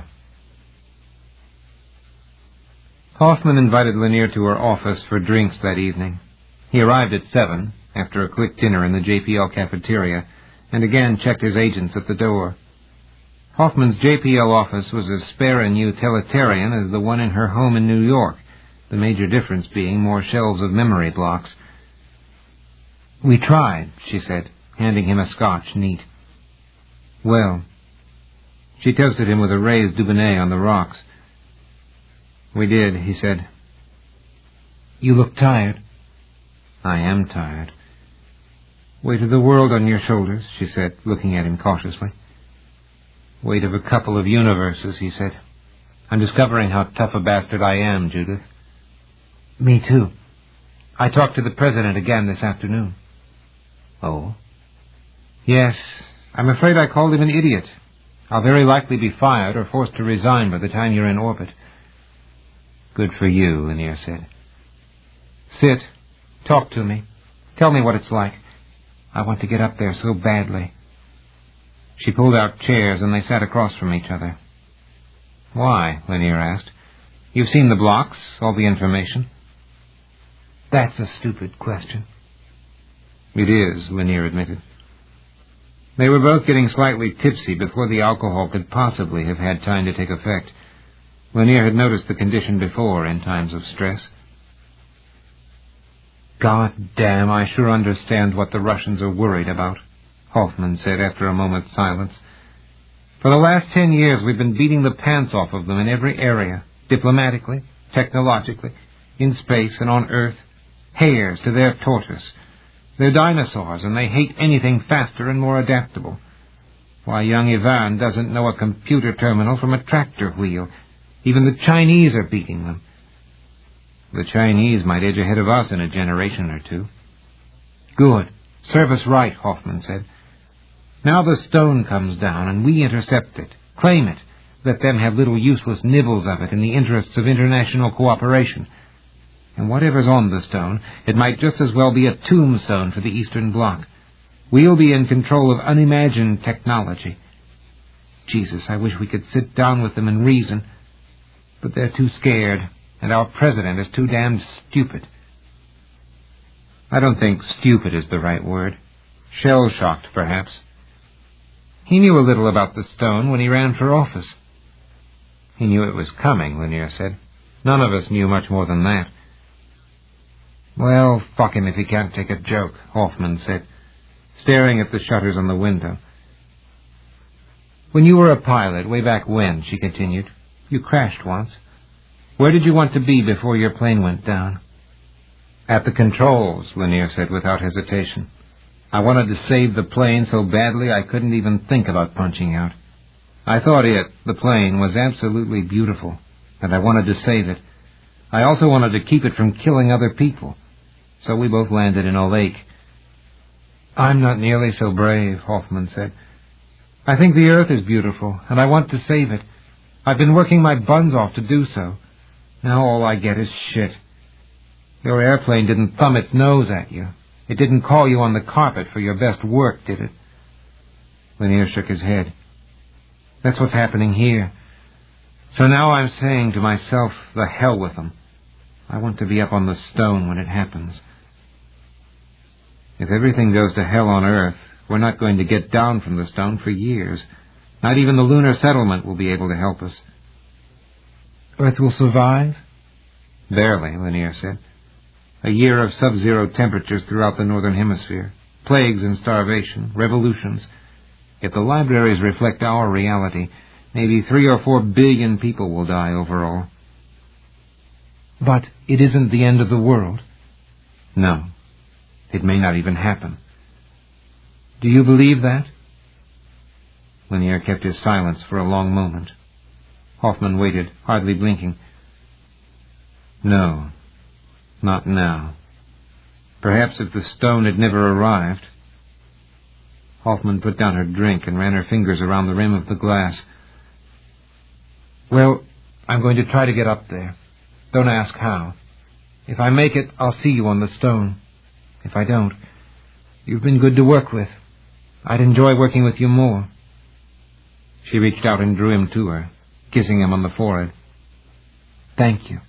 Hoffman invited Lanier to her office for drinks that evening. He arrived at seven, after a quick dinner in the J P L cafeteria, and again checked his agents at the door. Hoffman's J P L office was as spare and utilitarian as the one in her home in New York, the major difference being more shelves of memory blocks. We tried, she said, handing him a scotch neat. Well, she toasted him with a raised Dubonnet on the rocks. We did, he said. You look tired. I am tired. Weight of the world on your shoulders, she said, looking at him cautiously. Weight of a couple of universes, he said. I'm discovering how tough a bastard I am, Judith. Me too. I talked to the President again this afternoon. Oh? Yes, I'm afraid I called him an idiot. I'll very likely be fired or forced to resign by the time you're in orbit. Good for you, Lanier said. Sit. Talk to me. Tell me what it's like. I want to get up there so badly. She pulled out chairs, and they sat across from each other. Why? Lanier asked. You've seen the blocks, all the information. That's a stupid question. It is, Lanier admitted. They were both getting slightly tipsy before the alcohol could possibly have had time to take effect. Lanier had noticed the condition before in times of stress. God damn, I sure understand what the Russians are worried about, Hoffman said after a moment's silence. For the last ten years we've been beating the pants off of them in every area, diplomatically, technologically, in space and on Earth. Hares to their tortoise. They're dinosaurs, and they hate anything faster and more adaptable. Why, young Ivan doesn't know a computer terminal from a tractor wheel. Even the Chinese are beating them. The Chinese might edge ahead of us in a generation or two. Good. Serve us right, Hoffman said. Now the stone comes down, and we intercept it, claim it, let them have little useless nibbles of it in the interests of international cooperation. And whatever's on the stone, it might just as well be a tombstone for the Eastern Bloc. We'll be in control of unimagined technology. Jesus, I wish we could sit down with them and reason. But they're too scared, and our president is too damned stupid. I don't think stupid is the right word. Shell-shocked, perhaps. He knew a little about the stone when he ran for office. He knew it was coming, Lanier said. None of us knew much more than that. Well, fuck him if he can't take a joke, Hoffman said, staring at the shutters on the window. When you were a pilot, way back when, she continued, you crashed once. Where did you want to be before your plane went down? At the controls, Lanier said without hesitation. I wanted to save the plane so badly I couldn't even think about punching out. I thought it, the plane, was absolutely beautiful, and I wanted to save it. I also wanted to keep it from killing other people. So we both landed in a lake. I'm not nearly so brave, Hoffman said. I think the Earth is beautiful, and I want to save it. I've been working my buns off to do so. Now all I get is shit. Your airplane didn't thumb its nose at you. It didn't call you on the carpet for your best work, did it? Lanier shook his head. That's what's happening here. So now I'm saying to myself, the hell with them. I want to be up on the stone when it happens. If everything goes to hell on Earth, we're not going to get down from the stone for years. Not even the lunar settlement will be able to help us. Earth will survive? Barely, Lanier said. A year of sub-zero temperatures throughout the northern hemisphere, plagues and starvation, revolutions. If the libraries reflect our reality, maybe three or four billion people will die overall. But it isn't the end of the world. No. It may not even happen. Do you believe that? Lanier kept his silence for a long moment. Hoffman waited, hardly blinking. No, not now. Perhaps if the stone had never arrived. Hoffman put down her drink and ran her fingers around the rim of the glass. Well, I'm going to try to get up there. Don't ask how. If I make it, I'll see you on the stone. If I don't, you've been good to work with. I'd enjoy working with you more. She reached out and drew him to her, kissing him on the forehead. Thank you.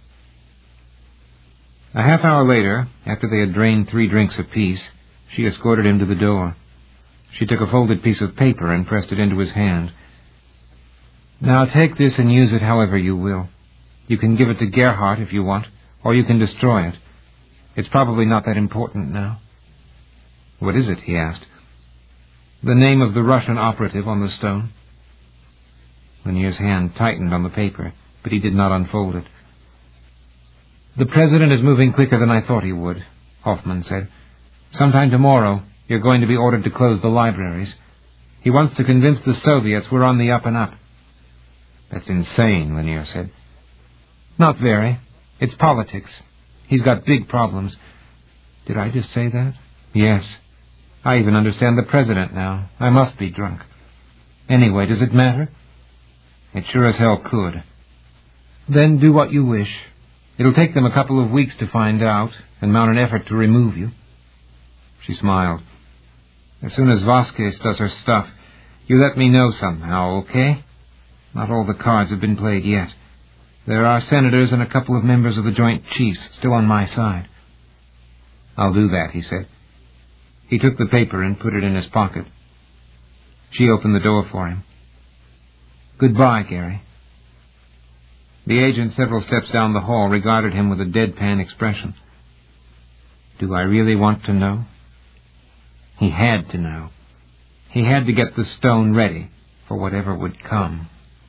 A half hour later, after they had drained three drinks apiece, she escorted him to the door. She took a folded piece of paper and pressed it into his hand. Now take this and use it however you will. You can give it to Gerhardt if you want, or you can destroy it. It's probably not that important now. What is it? He asked. The name of the Russian operative on the stone. Lanier's hand tightened on the paper, but he did not unfold it. The President is moving quicker than I thought he would, Hoffman said. Sometime tomorrow, you're going to be ordered to close the libraries. He wants to convince the Soviets we're on the up and up. That's insane, Lanier said. Not very. It's politics. He's got big problems. Did I just say that? Yes. I even understand the President now. I must be drunk. Anyway, does it matter? It sure as hell could. Then do what you wish. It'll take them a couple of weeks to find out and mount an effort to remove you. She smiled. As soon as Vasquez does her stuff, you let me know somehow, okay? Not all the cards have been played yet. There are senators and a couple of members of the Joint Chiefs still on my side. I'll do that, he said. He took the paper and put it in his pocket. She opened the door for him. Goodbye, Gary. The agent, several steps down the hall, regarded him with a deadpan expression. Do I really want to know? He had to know. He had to get the stone ready for whatever would come.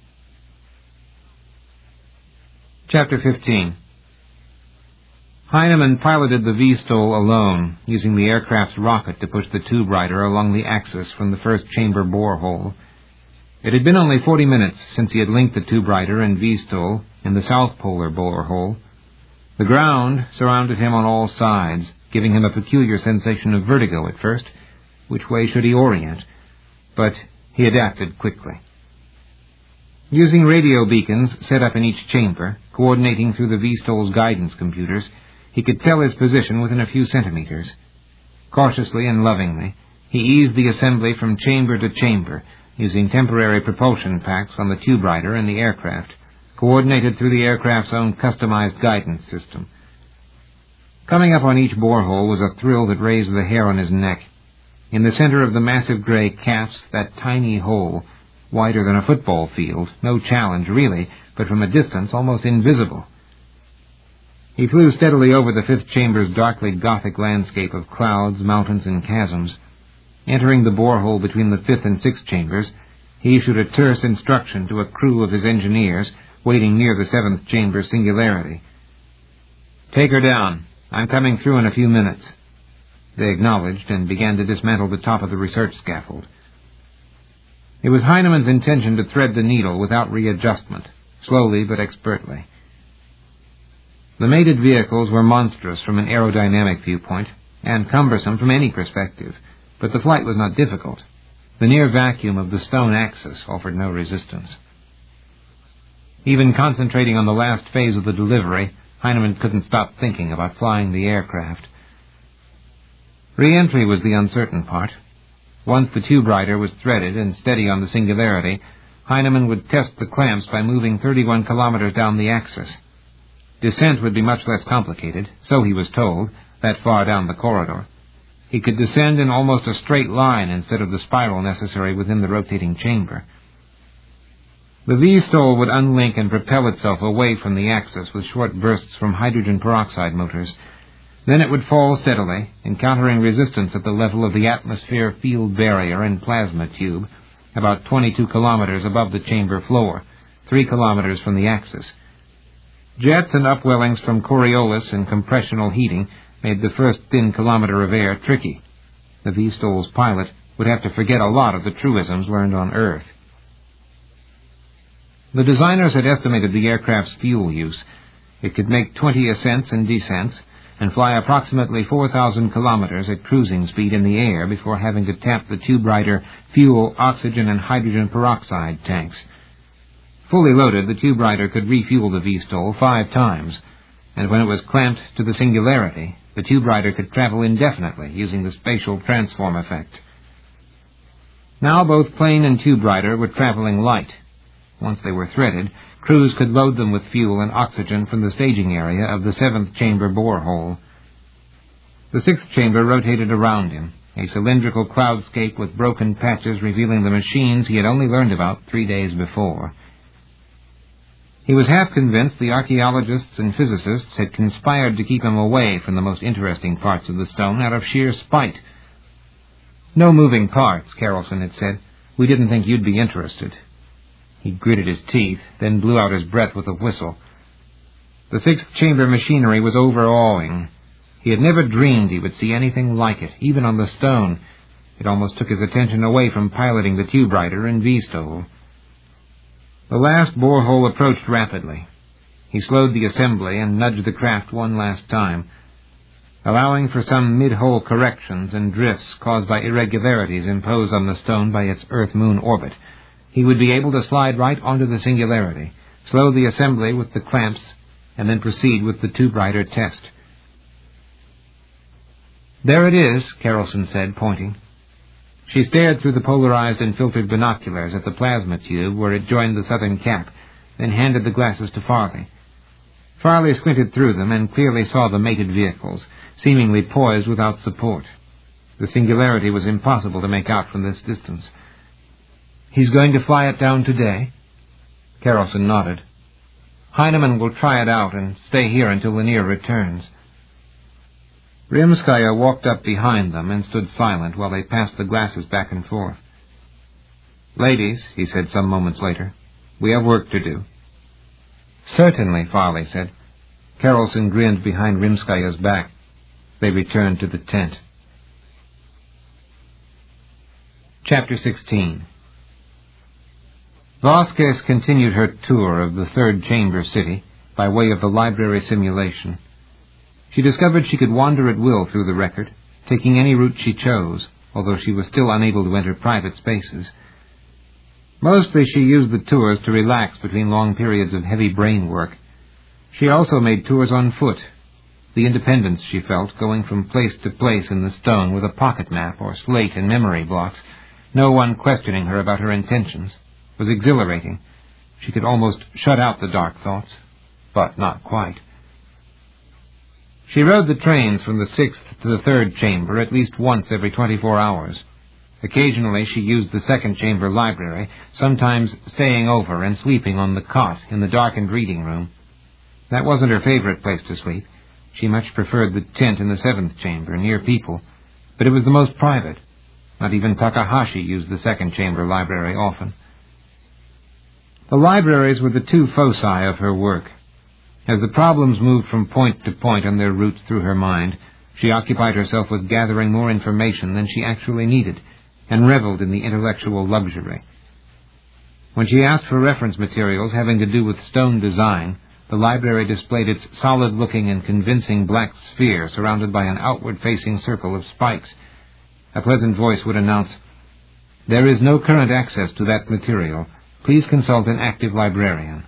Chapter fifteen. Heinemann piloted the V-STOL alone, using the aircraft's rocket to push the tube rider along the axis from the first chamber borehole. It had been only forty minutes since he had linked the tube rider and V-STOL in the South Polar borehole. The ground surrounded him on all sides, giving him a peculiar sensation of vertigo at first. Which way should he orient? But he adapted quickly. Using radio beacons set up in each chamber, coordinating through the V-STOL's guidance computers, he could tell his position within a few centimeters. Cautiously and lovingly, he eased the assembly from chamber to chamber, using temporary propulsion packs on the tube rider and the aircraft, coordinated through the aircraft's own customized guidance system. Coming up on each borehole was a thrill that raised the hair on his neck. In the center of the massive gray caps, that tiny hole, wider than a football field, no challenge really, but from a distance almost invisible. He flew steadily over the fifth chamber's darkly Gothic landscape of clouds, mountains, and chasms. Entering the borehole between the fifth and sixth chambers, he issued a terse instruction to a crew of his engineers waiting near the seventh chamber's singularity. Take her down. I'm coming through in a few minutes." They acknowledged and began to dismantle the top of the research scaffold. It was Heinemann's intention to thread the needle without readjustment, slowly but expertly. The mated vehicles were monstrous from an aerodynamic viewpoint, and cumbersome from any perspective, but the flight was not difficult. The near vacuum of the stone axis offered no resistance. Even concentrating on the last phase of the delivery, Heinemann couldn't stop thinking about flying the aircraft. Re-entry was the uncertain part. Once the tube rider was threaded and steady on the Singularity, Heinemann would test the clamps by moving thirty-one kilometers down the axis. Descent would be much less complicated, so he was told, that far down the corridor. He could descend in almost a straight line instead of the spiral necessary within the rotating chamber. The V-stole would unlink and propel itself away from the axis with short bursts from hydrogen peroxide motors. Then it would fall steadily, encountering resistance at the level of the atmosphere field barrier and plasma tube, about twenty-two kilometers above the chamber floor, three kilometers from the axis. Jets and upwellings from Coriolis and compressional heating made the first thin kilometer of air tricky. The V-stole's pilot would have to forget a lot of the truisms learned on Earth. The designers had estimated the aircraft's fuel use. It could make twenty ascents and descents, and fly approximately four thousand kilometers at cruising speed in the air before having to tap the tube rider fuel, oxygen, and hydrogen peroxide tanks. Fully loaded, the tube rider could refuel the V-stole five times, and when it was clamped to the Singularity, the tube rider could travel indefinitely using the spatial transform effect. Now both plane and tube rider were traveling light. Once they were threaded, crews could load them with fuel and oxygen from the staging area of the seventh chamber borehole. The sixth chamber rotated around him, a cylindrical cloudscape with broken patches revealing the machines he had only learned about three days before. He was half convinced the archaeologists and physicists had conspired to keep him away from the most interesting parts of the stone out of sheer spite. "No moving parts," Carolson had said. "We didn't think you'd be interested." He gritted his teeth, then blew out his breath with a whistle. The sixth-chamber machinery was overawing. He had never dreamed he would see anything like it, even on the stone. It almost took his attention away from piloting the tube rider and V-stole. The last borehole approached rapidly. He slowed the assembly and nudged the craft one last time. Allowing for some mid-hole corrections and drifts caused by irregularities imposed on the stone by its Earth-Moon orbit, he would be able to slide right onto the Singularity, slow the assembly with the clamps, and then proceed with the tube rider test. "There it is," Carolson said, pointing. She stared through the polarized and filtered binoculars at the plasma tube where it joined the southern cap, then handed the glasses to Farley. Farley squinted through them and clearly saw the mated vehicles, seemingly poised without support. The Singularity was impossible to make out from this distance. "He's going to fly it down today?" Carolson nodded. "Heinemann will try it out and stay here until Lanier returns." Rimskaya walked up behind them and stood silent while they passed the glasses back and forth. "Ladies," he said some moments later, "we have work to do." "Certainly," Farley said. Carolson grinned behind Rimskaya's back. They returned to the tent. Chapter sixteen. Vasquez continued her tour of the third chamber city by way of the library simulation. She discovered she could wander at will through the record, taking any route she chose, although she was still unable to enter private spaces. Mostly she used the tours to relax between long periods of heavy brain work. She also made tours on foot. The independence she felt, going from place to place in the stone with a pocket map or slate and memory blocks, no one questioning her about her intentions, was exhilarating. She could almost shut out the dark thoughts, but not quite. She rode the trains from the sixth to the third chamber at least once every twenty-four hours. Occasionally she used the second chamber library, sometimes staying over and sleeping on the cot in the darkened reading room. That wasn't her favorite place to sleep. She much preferred the tent in the seventh chamber, near people, but it was the most private. Not even Takahashi used the second chamber library often. The libraries were the two foci of her work. As the problems moved from point to point on their routes through her mind, she occupied herself with gathering more information than she actually needed, and reveled in the intellectual luxury. When she asked for reference materials having to do with stone design, the library displayed its solid-looking and convincing black sphere surrounded by an outward-facing circle of spikes. A pleasant voice would announce, "There is no current access to that material. Please consult an active librarian."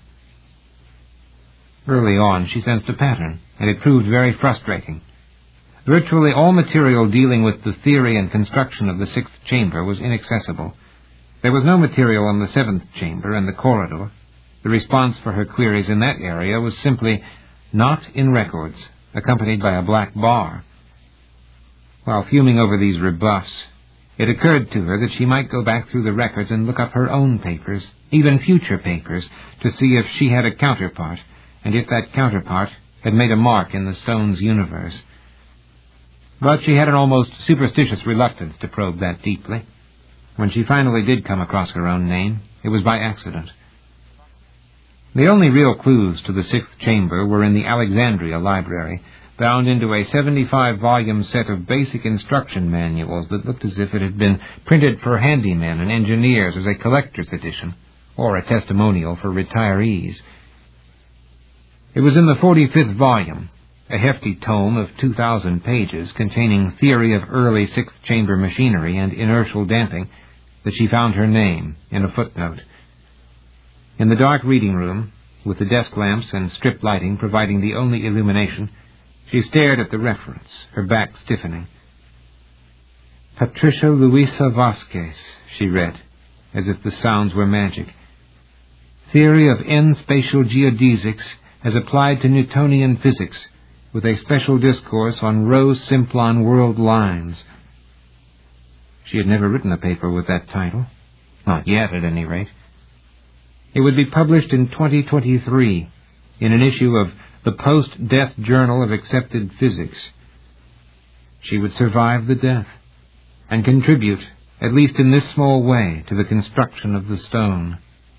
Early on, she sensed a pattern, and it proved very frustrating. Virtually all material dealing with the theory and construction of the sixth chamber was inaccessible. There was no material on the seventh chamber and the corridor. The response for her queries in that area was simply, "Not in records," accompanied by a black bar. While fuming over these rebuffs, it occurred to her that she might go back through the records and look up her own papers, even future papers, to see if she had a counterpart, and if that counterpart had made a mark in the stone's universe. But she had an almost superstitious reluctance to probe that deeply. When she finally did come across her own name, it was by accident. The only real clues to the sixth chamber were in the Alexandria Library, bound into a seventy-five volume set of basic instruction manuals that looked as if it had been printed for handymen and engineers as a collector's edition, or a testimonial for retirees. It was in the forty-fifth volume, a hefty tome of two thousand pages containing theory of early sixth chamber machinery and inertial damping, that she found her name in a footnote. In the dark reading room, with the desk lamps and strip lighting providing the only illumination, she stared at the reference, her back stiffening. "Patricia Luisa Vasquez," she read, as if the sounds were magic. "Theory of N-spatial geodesics as applied to Newtonian physics, with a special discourse on Rose-Simplon world lines." She had never written a paper with that title. Not yet, at any rate. It would be published in twenty twenty-three, in an issue of the Post-Death Journal of Accepted Physics. She would survive the death, and contribute, at least in this small way, to the construction of the stone.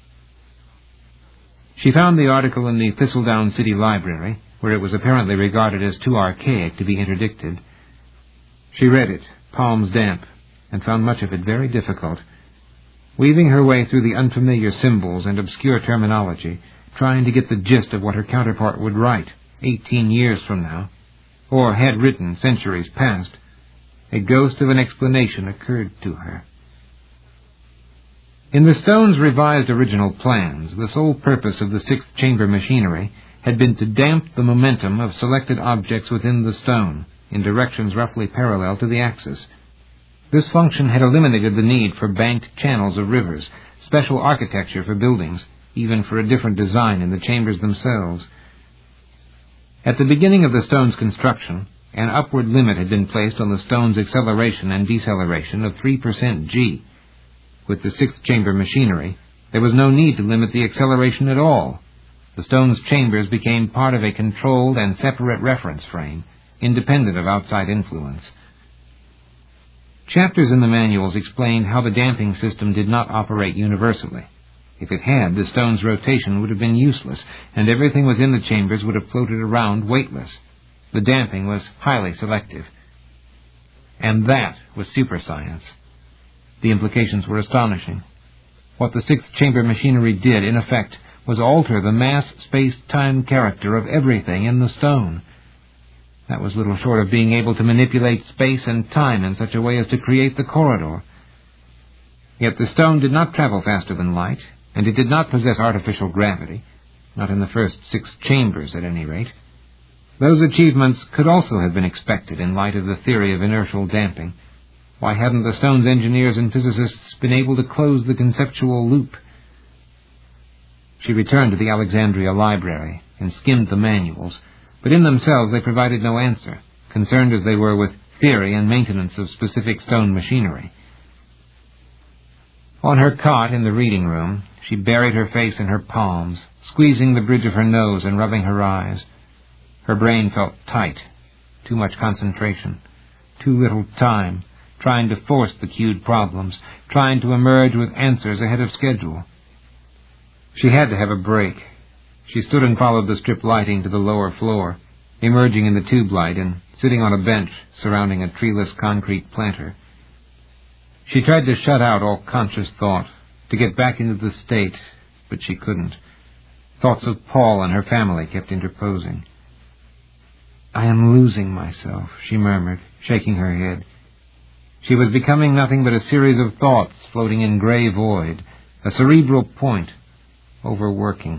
She found the article in the Thistledown City Library, where it was apparently regarded as too archaic to be interdicted. She read it, palms damp, and found much of it very difficult. Weaving her way through the unfamiliar symbols and obscure terminology, trying to get the gist of what her counterpart would write eighteen years from now, or had written centuries past, a ghost of an explanation occurred to her. In the stone's revised original plans, the sole purpose of the sixth chamber machinery had been to damp the momentum of selected objects within the stone, in directions roughly parallel to the axis. This function had eliminated the need for banked channels of rivers, special architecture for buildings, even for a different design in the chambers themselves. At the beginning of the stone's construction, an upward limit had been placed on the stone's acceleration and deceleration of three percent G. With the sixth chamber machinery, there was no need to limit the acceleration at all. The stone's chambers became part of a controlled and separate reference frame, independent of outside influence. Chapters in the manuals explained how the damping system did not operate universally. If it had, the stone's rotation would have been useless, and everything within the chambers would have floated around weightless. The damping was highly selective. And that was superscience. The implications were astonishing. What the sixth chamber machinery did, in effect, was alter the mass, space, time character of everything in the stone. That was little short of being able to manipulate space and time in such a way as to create the corridor. Yet the stone did not travel faster than light, and it did not possess artificial gravity, not in the first six chambers at any rate. Those achievements could also have been expected in light of the theory of inertial damping. Why hadn't the stone's engineers and physicists been able to close the conceptual loop? She returned to the Alexandria Library and skimmed the manuals, but in themselves they provided no answer, concerned as they were with theory and maintenance of specific stone machinery. On her cot in the reading room, she buried her face in her palms, squeezing the bridge of her nose and rubbing her eyes. Her brain felt tight, too much concentration, too little time, trying to force the cued problems, trying to emerge with answers ahead of schedule. She had to have a break. She stood and followed the strip lighting to the lower floor, emerging in the tube light and sitting on a bench surrounding a treeless concrete planter. She tried to shut out all conscious thought, to get back into the state, but she couldn't. Thoughts of Paul and her family kept interposing. "I am losing myself," she murmured, shaking her head. She was becoming nothing but a series of thoughts floating in gray void, a cerebral point, overworking.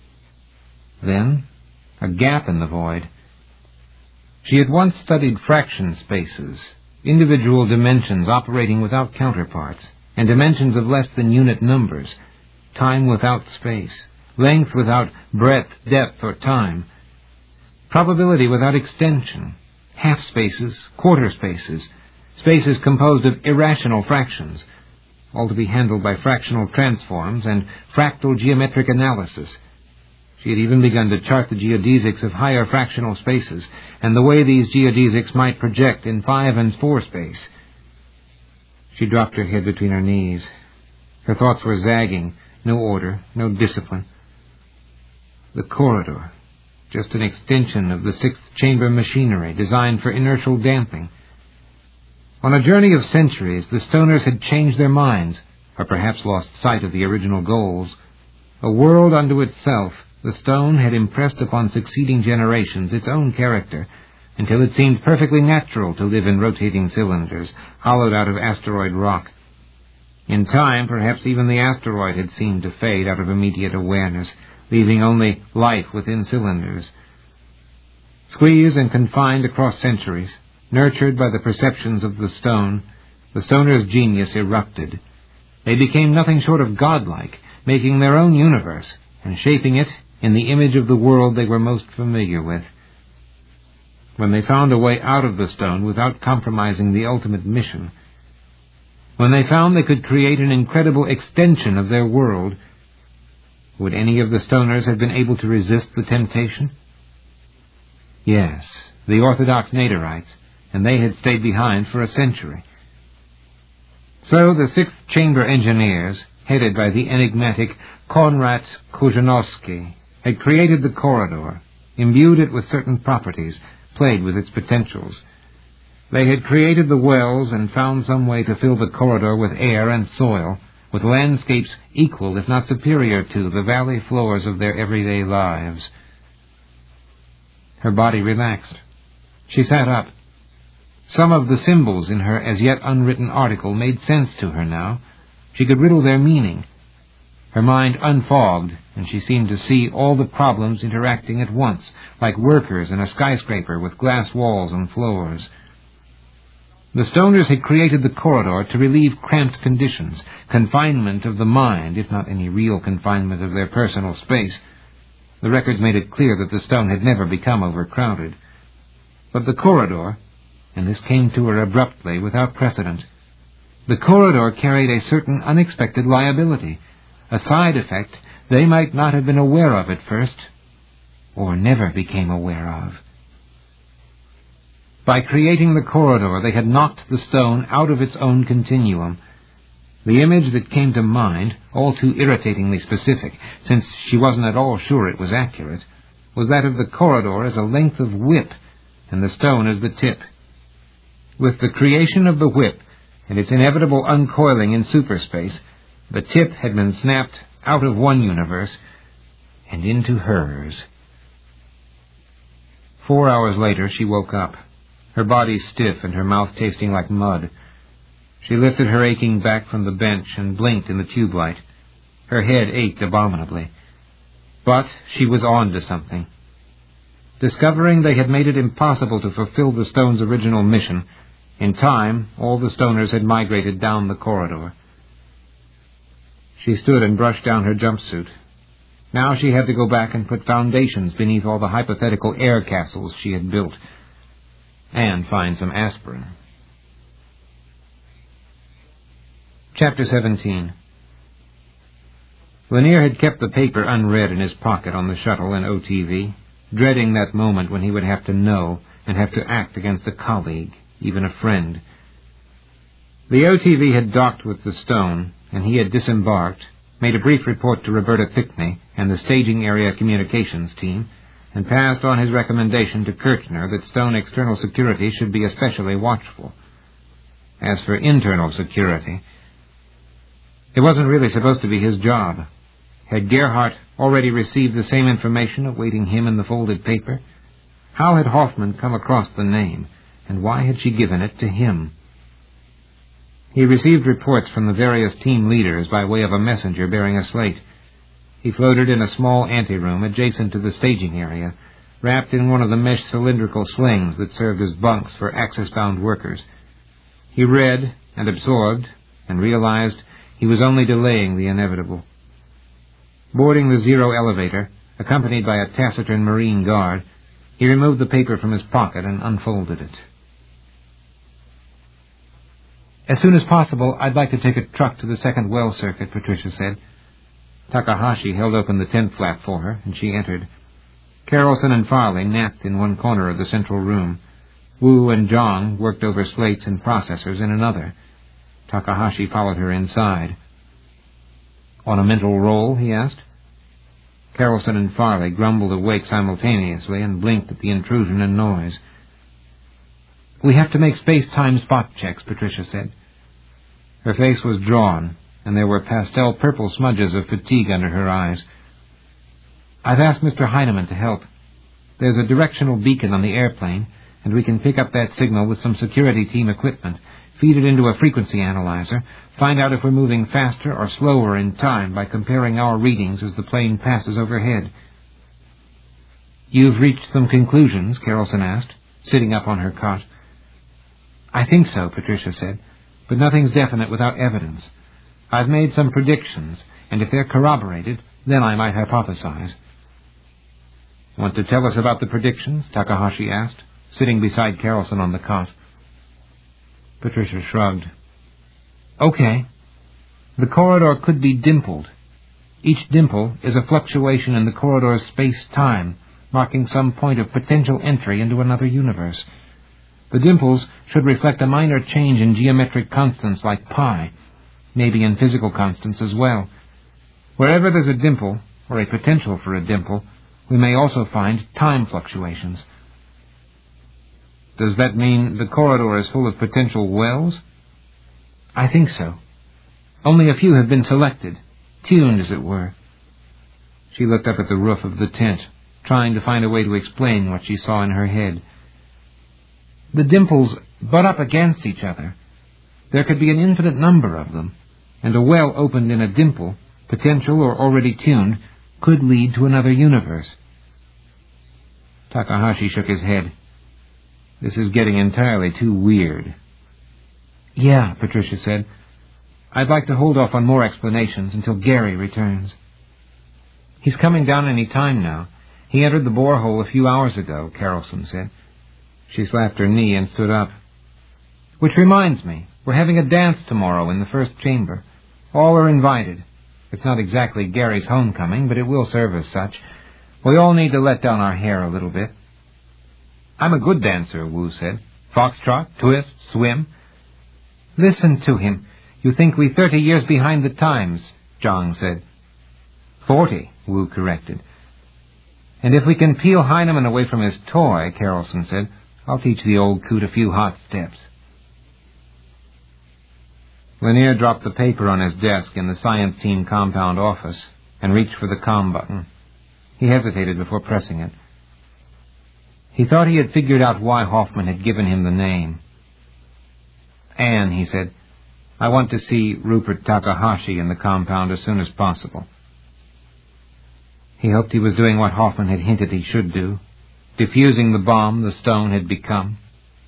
Then, a gap in the void. She had once studied fraction spaces, individual dimensions operating without counterparts, and dimensions of less than unit numbers, time without space, length without breadth, depth, or time, probability without extension, half spaces, quarter spaces, spaces composed of irrational fractions, all to be handled by fractional transforms and fractal geometric analysis. She had even begun to chart the geodesics of higher fractional spaces and the way these geodesics might project in five and four space. She dropped her head between her knees. Her thoughts were zagging, no order, no discipline. The corridor, just an extension of the sixth-chamber machinery designed for inertial damping. On a journey of centuries, the Stoners had changed their minds, or perhaps lost sight of the original goals. A world unto itself, the stone had impressed upon succeeding generations its own character, until it seemed perfectly natural to live in rotating cylinders, hollowed out of asteroid rock. In time, perhaps even the asteroid had seemed to fade out of immediate awareness, leaving only life within cylinders. Squeezed and confined across centuries, nurtured by the perceptions of the stone, the Stoners' genius erupted. They became nothing short of godlike, making their own universe, and shaping it in the image of the world they were most familiar with. When they found a way out of the stone without compromising the ultimate mission, when they found they could create an incredible extension of their world, would any of the Stoners have been able to resist the temptation? Yes, the Orthodox Naderites, and they had stayed behind for a century. So the sixth-chamber engineers, headed by the enigmatic Konrad Kujanowski, had created the corridor, imbued it with certain properties, played with its potentials. They had created the wells and found some way to fill the corridor with air and soil, with landscapes equal, if not superior to, the valley floors of their everyday lives. Her body relaxed. She sat up. Some of the symbols in her as yet unwritten article made sense to her now. She could riddle their meaning. Her mind unfogged, and she seemed to see all the problems interacting at once, like workers in a skyscraper with glass walls and floors. The Stoners had created the corridor to relieve cramped conditions, confinement of the mind, if not any real confinement of their personal space. The records made it clear that the stone had never become overcrowded. But the corridor, and this came to her abruptly, without precedent, the corridor carried a certain unexpected liability, a side effect they might not have been aware of at first, or never became aware of. By creating the corridor, they had knocked the stone out of its own continuum. The image that came to mind, all too irritatingly specific, since she wasn't at all sure it was accurate, was that of the corridor as a length of whip, and the stone as the tip. With the creation of the whip, and its inevitable uncoiling in superspace, the tip had been snapped out of one universe and into hers. Four hours later, she woke up, her body stiff and her mouth tasting like mud. She lifted her aching back from the bench and blinked in the tube light. Her head ached abominably. But she was on to something. Discovering they had made it impossible to fulfill the stone's original mission, in time, all the Stoners had migrated down the corridor. She stood and brushed down her jumpsuit. Now she had to go back and put foundations beneath all the hypothetical air castles she had built, and find some aspirin. Chapter seventeen. Lanier had kept the paper unread in his pocket on the shuttle and O T V, dreading that moment when he would have to know and have to act against a colleague, even a friend. The O T V had docked with the stone, and he had disembarked, made a brief report to Roberta Pickney and the staging area communications team, and passed on his recommendation to Kirchner that Stone external security should be especially watchful. As for internal security, it wasn't really supposed to be his job. Had Gerhardt already received the same information awaiting him in the folded paper? How had Hoffman come across the name, and why had she given it to him? He received reports from the various team leaders by way of a messenger bearing a slate. He floated in a small anteroom adjacent to the staging area, wrapped in one of the mesh cylindrical slings that served as bunks for access-bound workers. He read and absorbed and realized he was only delaying the inevitable. Boarding the Zero elevator, accompanied by a taciturn Marine guard, he removed the paper from his pocket and unfolded it. "As soon as possible, I'd like to take a truck to the second well circuit," Patricia said. Takahashi held open the tent flap for her, and she entered. Carolson and Farley napped in one corner of the central room. Wu and Zhang worked over slates and processors in another. Takahashi followed her inside. "On a mental roll?" he asked. Carolson and Farley grumbled awake simultaneously and blinked at the intrusion and noise. "We have to make space-time spot checks," Patricia said. Her face was drawn, and there were pastel purple smudges of fatigue under her eyes. "I've asked Mister Heinemann to help. There's a directional beacon on the airplane, and we can pick up that signal with some security team equipment, feed it into a frequency analyzer, find out if we're moving faster or slower in time by comparing our readings as the plane passes overhead." "You've reached some conclusions?" Carolson asked, sitting up on her cot. "I think so," Patricia said, "but nothing's definite without evidence. I've made some predictions, and if they're corroborated, then I might hypothesize." "Want to tell us about the predictions?" Takahashi asked, sitting beside Carolson on the cot. Patricia shrugged. "Okay. The corridor could be dimpled. Each dimple is a fluctuation in the corridor's space-time, marking some point of potential entry into another universe. The dimples should reflect a minor change in geometric constants like pi, maybe in physical constants as well. Wherever there's a dimple, or a potential for a dimple, we may also find time fluctuations." "Does that mean the corridor is full of potential wells?" "I think so. Only a few have been selected, tuned, as it were." She looked up at the roof of the tent, trying to find a way to explain what she saw in her head. "The dimples butt up against each other. There could be an infinite number of them, and a well opened in a dimple, potential or already tuned, could lead to another universe." Takahashi shook his head. "This is getting entirely too weird." "Yeah," Patricia said. "I'd like to hold off on more explanations until Gary returns." "He's coming down any time now. He entered the borehole a few hours ago," Carolson said. She slapped her knee and stood up. "Which reminds me, we're having a dance tomorrow in the first chamber. All are invited. It's not exactly Gary's homecoming, but it will serve as such. We all need to let down our hair a little bit." "I'm a good dancer," Wu said. "Foxtrot, twist, swim." "Listen to him. You think we thirty years behind the times," Zhang said. Forty, Wu corrected. "And if we can peel Heinemann away from his toy," Carolson said, "I'll teach the old coot a few hot steps." Lanier dropped the paper on his desk in the science team compound office and reached for the comm button. He hesitated before pressing it. He thought he had figured out why Hoffman had given him the name. "Anne," he said, "I want to see Rupert Takahashi in the compound as soon as possible." He hoped he was doing what Hoffman had hinted he should do, diffusing the bomb the stone had become.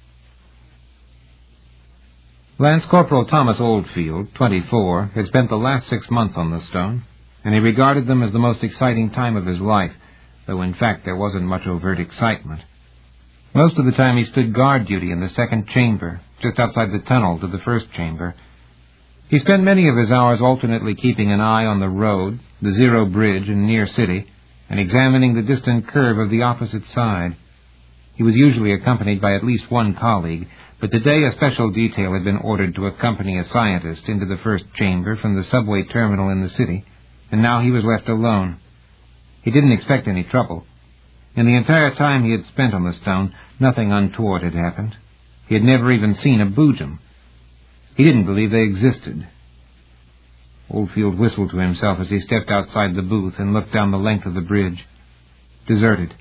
Lance Corporal Thomas Oldfield, twenty-four, had spent the last six months on the stone, and he regarded them as the most exciting time of his life, though in fact there wasn't much overt excitement. Most of the time he stood guard duty in the second chamber, just outside the tunnel to the first chamber. He spent many of his hours alternately keeping an eye on the road, the Zero Bridge, and Near City, and examining the distant curve of the opposite side. He was usually accompanied by at least one colleague, but today a special detail had been ordered to accompany a scientist into the first chamber from the subway terminal in the city, and now he was left alone. He didn't expect any trouble. In the entire time he had spent on the stone, nothing untoward had happened. He had never even seen a boojum. He didn't believe they existed. Oldfield whistled to himself as he stepped outside the booth and looked down the length of the bridge. Deserted.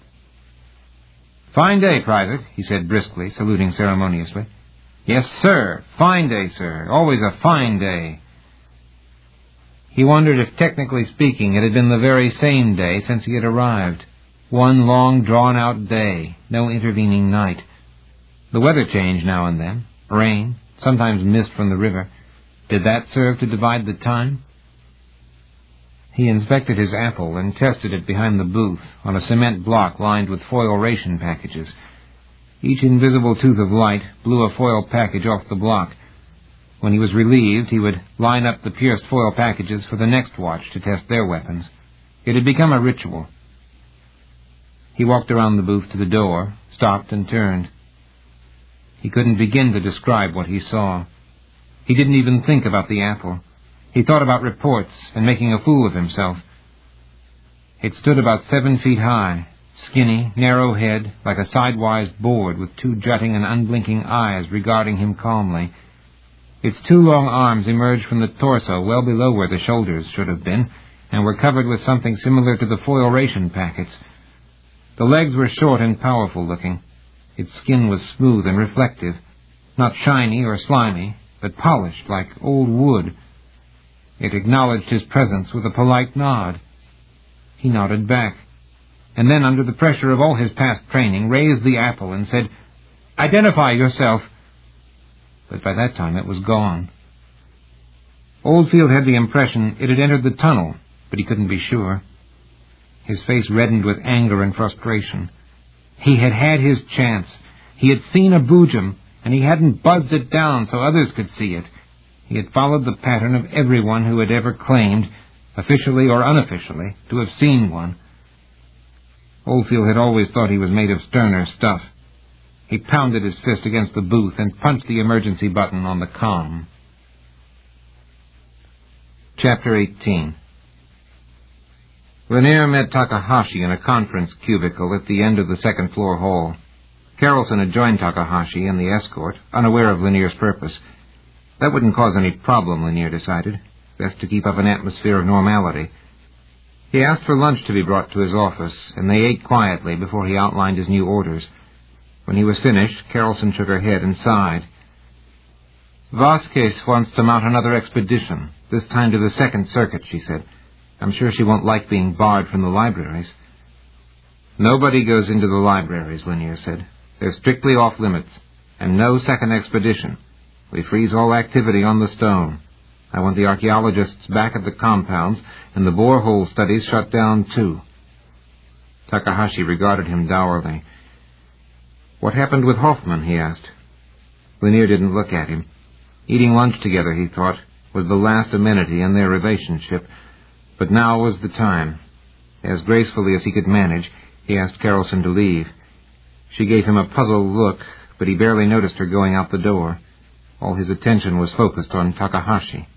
"Fine day, Private," he said briskly, saluting ceremoniously. "Yes, sir. Fine day, sir. Always a fine day." He wondered if, technically speaking, it had been the very same day since he had arrived. One long, drawn-out day, no intervening night. The weather changed now and then. Rain, sometimes mist from the river. Did that serve to divide the time? He inspected his apple and tested it behind the booth on a cement block lined with foil ration packages. Each invisible tooth of light blew a foil package off the block. When he was relieved, he would line up the pierced foil packages for the next watch to test their weapons. It had become a ritual. He walked around the booth to the door, stopped and turned. He couldn't begin to describe what he saw. He didn't even think about the apple. He thought about reports and making a fool of himself. It stood about seven feet high, skinny, narrow head, like a sidewise board with two jutting and unblinking eyes regarding him calmly. Its two long arms emerged from the torso well below where the shoulders should have been, and were covered with something similar to the foil ration packets. The legs were short and powerful-looking. Its skin was smooth and reflective, not shiny or slimy, but polished like old wood. It acknowledged his presence with a polite nod. He nodded back, and then, under the pressure of all his past training, raised the apple and said, "Identify yourself." But by that time it was gone. Oldfield had the impression it had entered the tunnel, but he couldn't be sure. His face reddened with anger and frustration. He had had his chance. He had seen a boojum, and he hadn't buzzed it down so others could see it. He had followed the pattern of everyone who had ever claimed, officially or unofficially, to have seen one. Oldfield had always thought he was made of sterner stuff. He pounded his fist against the booth and punched the emergency button on the comm. Chapter eighteen. Lanier met Takahashi in a conference cubicle at the end of the second-floor hall. Carolson had joined Takahashi and the escort, unaware of Lanier's purpose. That wouldn't cause any problem, Lanier decided. Best to keep up an atmosphere of normality. He asked for lunch to be brought to his office, and they ate quietly before he outlined his new orders. When he was finished, Carolson shook her head and sighed. "Vasquez wants to mount another expedition, this time to the Second Circuit," she said. "I'm sure she won't like being barred from the libraries." "Nobody goes into the libraries," Lanier said. "They're strictly off-limits, and no second expedition. We freeze all activity on the stone. I want the archaeologists back at the compounds, and the borehole studies shut down, too." Takahashi regarded him dourly. "What happened with Hoffman?" he asked. Lanier didn't look at him. Eating lunch together, he thought, was the last amenity in their relationship, but now was the time. As gracefully as he could manage, he asked Carolson to leave. She gave him a puzzled look, but he barely noticed her going out the door. All his attention was focused on Takahashi.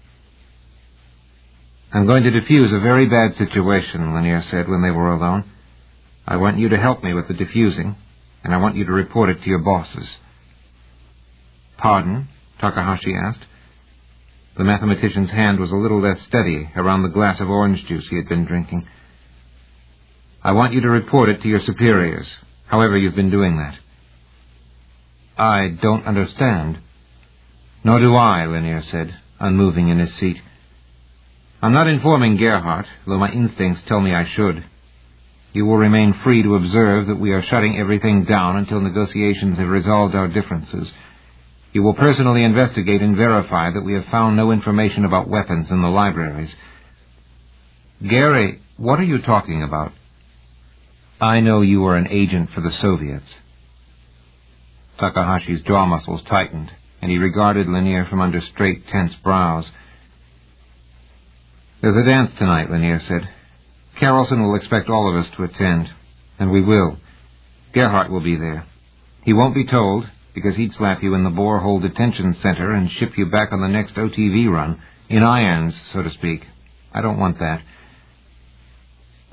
"I'm going to diffuse a very bad situation," Lanier said when they were alone. "I want you to help me with the diffusing, and I want you to report it to your bosses." "Pardon?" Takahashi asked. The mathematician's hand was a little less steady around the glass of orange juice he had been drinking. "I want you to report it to your superiors, however you've been doing that." "I don't understand." "Nor do I," Lanier said, unmoving in his seat. "I'm not informing Gerhardt, though my instincts tell me I should. You will remain free to observe that we are shutting everything down until negotiations have resolved our differences. You will personally investigate and verify that we have found no information about weapons in the libraries." "Gary, what are you talking about?" "I know you are an agent for the Soviets." Takahashi's jaw muscles tightened, and he regarded Lanier from under straight, tense brows. "There's a dance tonight," Lanier said. "Carolson will expect all of us to attend, and we will. Gerhardt will be there. He won't be told, because he'd slap you in the borehole detention center and ship you back on the next O T V run, in irons, so to speak. I don't want that.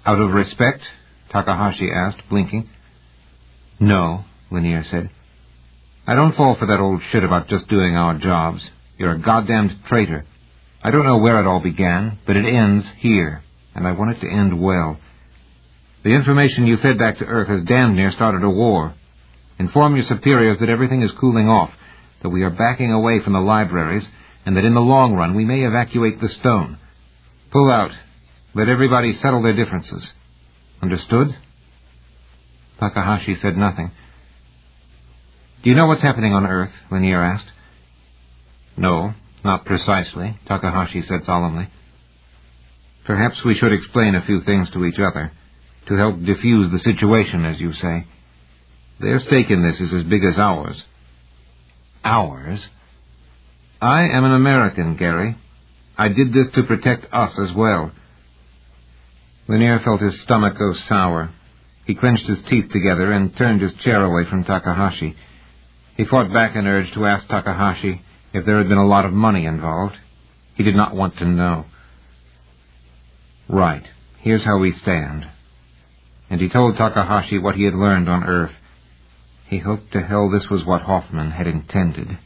Out of respect? Takahashi asked, blinking. No, Lanier said. I don't fall for that old shit about just doing our jobs. You're a goddamned traitor. I don't know where it all began, but it ends here, and I want it to end well. The information you fed back to Earth has damn near started a war. Inform your superiors that everything is cooling off, that we are backing away from the libraries, and that in the long run we may evacuate the stone. Pull out. Let everybody settle their differences. Understood? Takahashi said nothing. Do you know what's happening on Earth? Lanier asked. No, not precisely, Takahashi said solemnly. Perhaps we should explain a few things to each other, to help diffuse the situation, as you say. Their stake in this is as big as ours. Ours? I am an American, Gary. I did this to protect us as well. Lanier felt his stomach go sour. He clenched his teeth together and turned his chair away from Takahashi. He fought back an urge to ask Takahashi if there had been a lot of money involved. He did not want to know. Right. Here's how we stand. And he told Takahashi what he had learned on Earth. He hoped to hell this was what Hoffman had intended.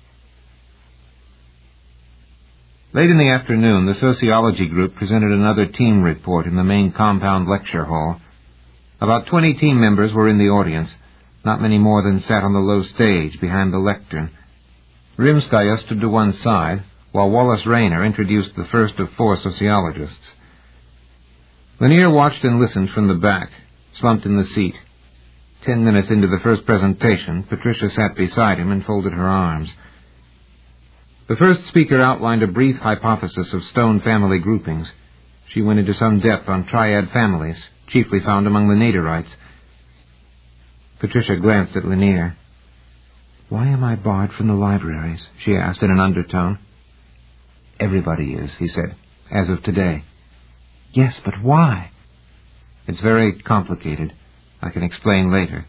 Late in the afternoon, the sociology group presented another team report in the main compound lecture hall. About twenty team members were in the audience, not many more than sat on the low stage behind the lectern. Rimskaya stood to one side, while Wallace Rayner introduced the first of four sociologists. Lanier watched and listened from the back, slumped in the seat. Ten minutes into the first presentation, Patricia sat beside him and folded her arms. The first speaker outlined a brief hypothesis of stone family groupings. She went into some depth on triad families, chiefly found among the Naderites. Patricia glanced at Lanier. Why am I barred from the libraries? She asked in an undertone. Everybody is, he said, as of today. Yes, but why? It's very complicated. I can explain later.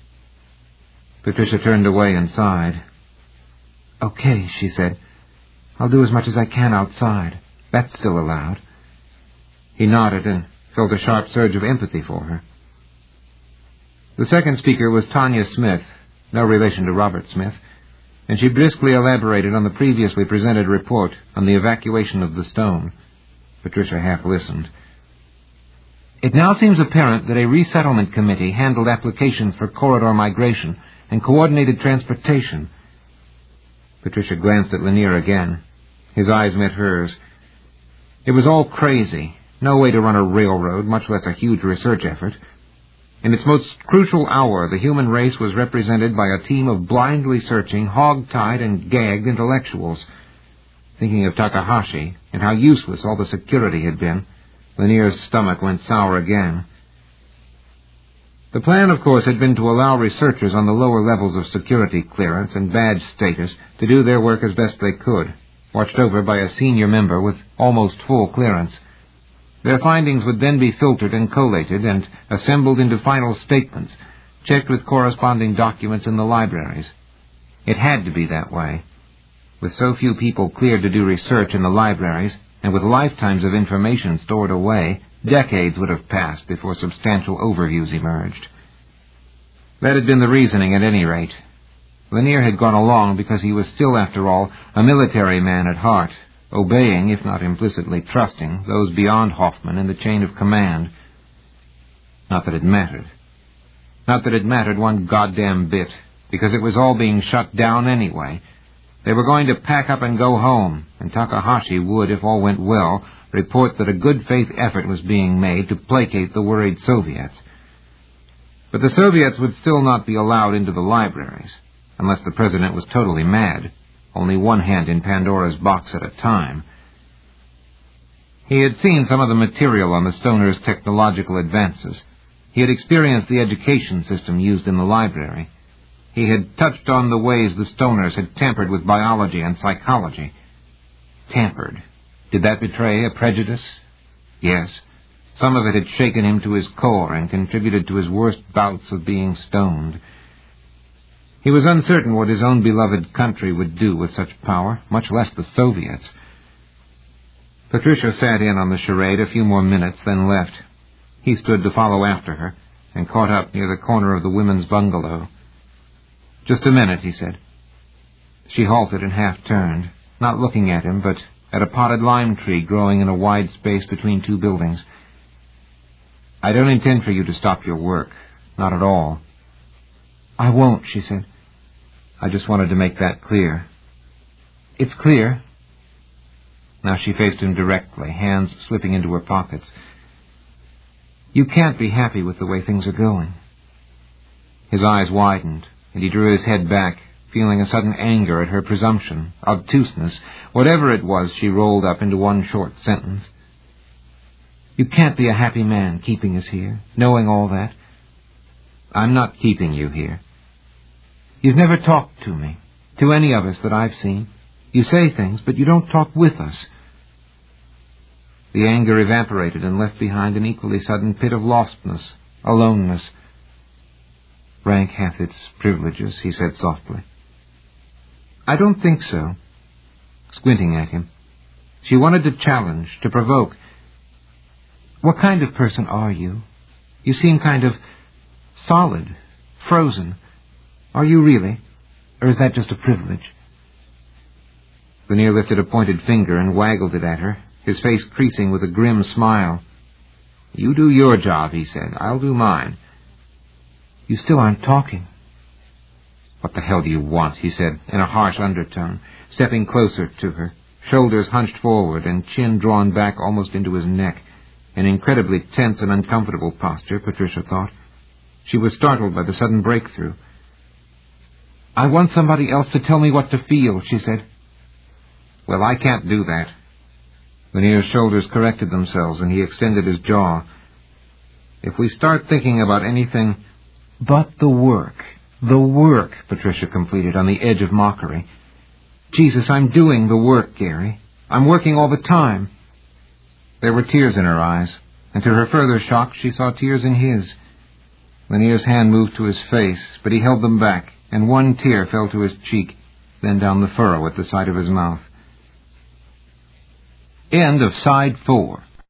Patricia turned away and sighed. Okay, she said. I'll do as much as I can outside. That's still allowed. He nodded and felt a sharp surge of empathy for her. The second speaker was Tanya Smith, no relation to Robert Smith, and she briskly elaborated on the previously presented report on the evacuation of the stone. Patricia half listened. It now seems apparent that a resettlement committee handled applications for corridor migration and coordinated transportation. Patricia glanced at Lanier again. His eyes met hers. It was all crazy. No way to run a railroad, much less a huge research effort. In its most crucial hour, the human race was represented by a team of blindly searching, hog-tied and gagged intellectuals. Thinking of Takahashi and how useless all the security had been, Lanier's stomach went sour again. The plan, of course, had been to allow researchers on the lower levels of security clearance and badge status to do their work as best they could, watched over by a senior member with almost full clearance. Their findings would then be filtered and collated and assembled into final statements, checked with corresponding documents in the libraries. It had to be that way. With so few people cleared to do research in the libraries, and with lifetimes of information stored away, decades would have passed before substantial overviews emerged. That had been the reasoning at any rate. Lanier had gone along because he was still, after all, a military man at heart, obeying, if not implicitly trusting, those beyond Hoffman in the chain of command. Not that it mattered. Not that it mattered one goddamn bit, because it was all being shut down anyway. They were going to pack up and go home, and Takahashi would, if all went well, report that a good-faith effort was being made to placate the worried Soviets. But the Soviets would still not be allowed into the libraries, unless the president was totally mad, only one hand in Pandora's box at a time. He had seen some of the material on the Stoners' technological advances. He had experienced the education system used in the library. He had touched on the ways the Stoners had tampered with biology and psychology. Tampered. Did that betray a prejudice? Yes. Some of it had shaken him to his core and contributed to his worst bouts of being stoned. He was uncertain what his own beloved country would do with such power, much less the Soviets. Patricia sat in on the charade a few more minutes, then left. He stood to follow after her, and caught up near the corner of the women's bungalow. "Just a minute," he said. She halted and half-turned, not looking at him, but at a potted lime tree growing in a wide space between two buildings. "I don't intend for you to stop your work. Not at all." "I won't," she said. "I just wanted to make that clear." "It's clear." Now she faced him directly, hands slipping into her pockets. "You can't be happy with the way things are going." His eyes widened, and he drew his head back, feeling a sudden anger at her presumption, obtuseness, whatever it was she rolled up into one short sentence. "You can't be a happy man keeping us here, knowing all that." "I'm not keeping you here." "You've never talked to me, to any of us that I've seen. You say things, but you don't talk with us." The anger evaporated and left behind an equally sudden pit of lostness, aloneness. "Rank hath its privileges," he said softly. "I don't think so." Squinting at him, she wanted to challenge, to provoke. "What kind of person are you? You seem kind of solid, frozen. Are you really? Or is that just a privilege?" Lanier lifted a pointed finger and waggled it at her, his face creasing with a grim smile. "You do your job," he said. "I'll do mine." "You still aren't talking." "What the hell do you want?" he said, in a harsh undertone, stepping closer to her, shoulders hunched forward and chin drawn back almost into his neck. An incredibly tense and uncomfortable posture, Patricia thought. She was startled by the sudden breakthrough. "I want somebody else to tell me what to feel," she said. "Well, I can't do that." Lanier's shoulders corrected themselves, and he extended his jaw. "If we start thinking about anything—" "But the work, the work," Patricia completed, on the edge of mockery. "Jesus, I'm doing the work, Gary. I'm working all the time." There were tears in her eyes, and to her further shock she saw tears in his. Lanier's hand moved to his face, but he held them back, and one tear fell to his cheek, then down the furrow at the side of his mouth. End of Side four.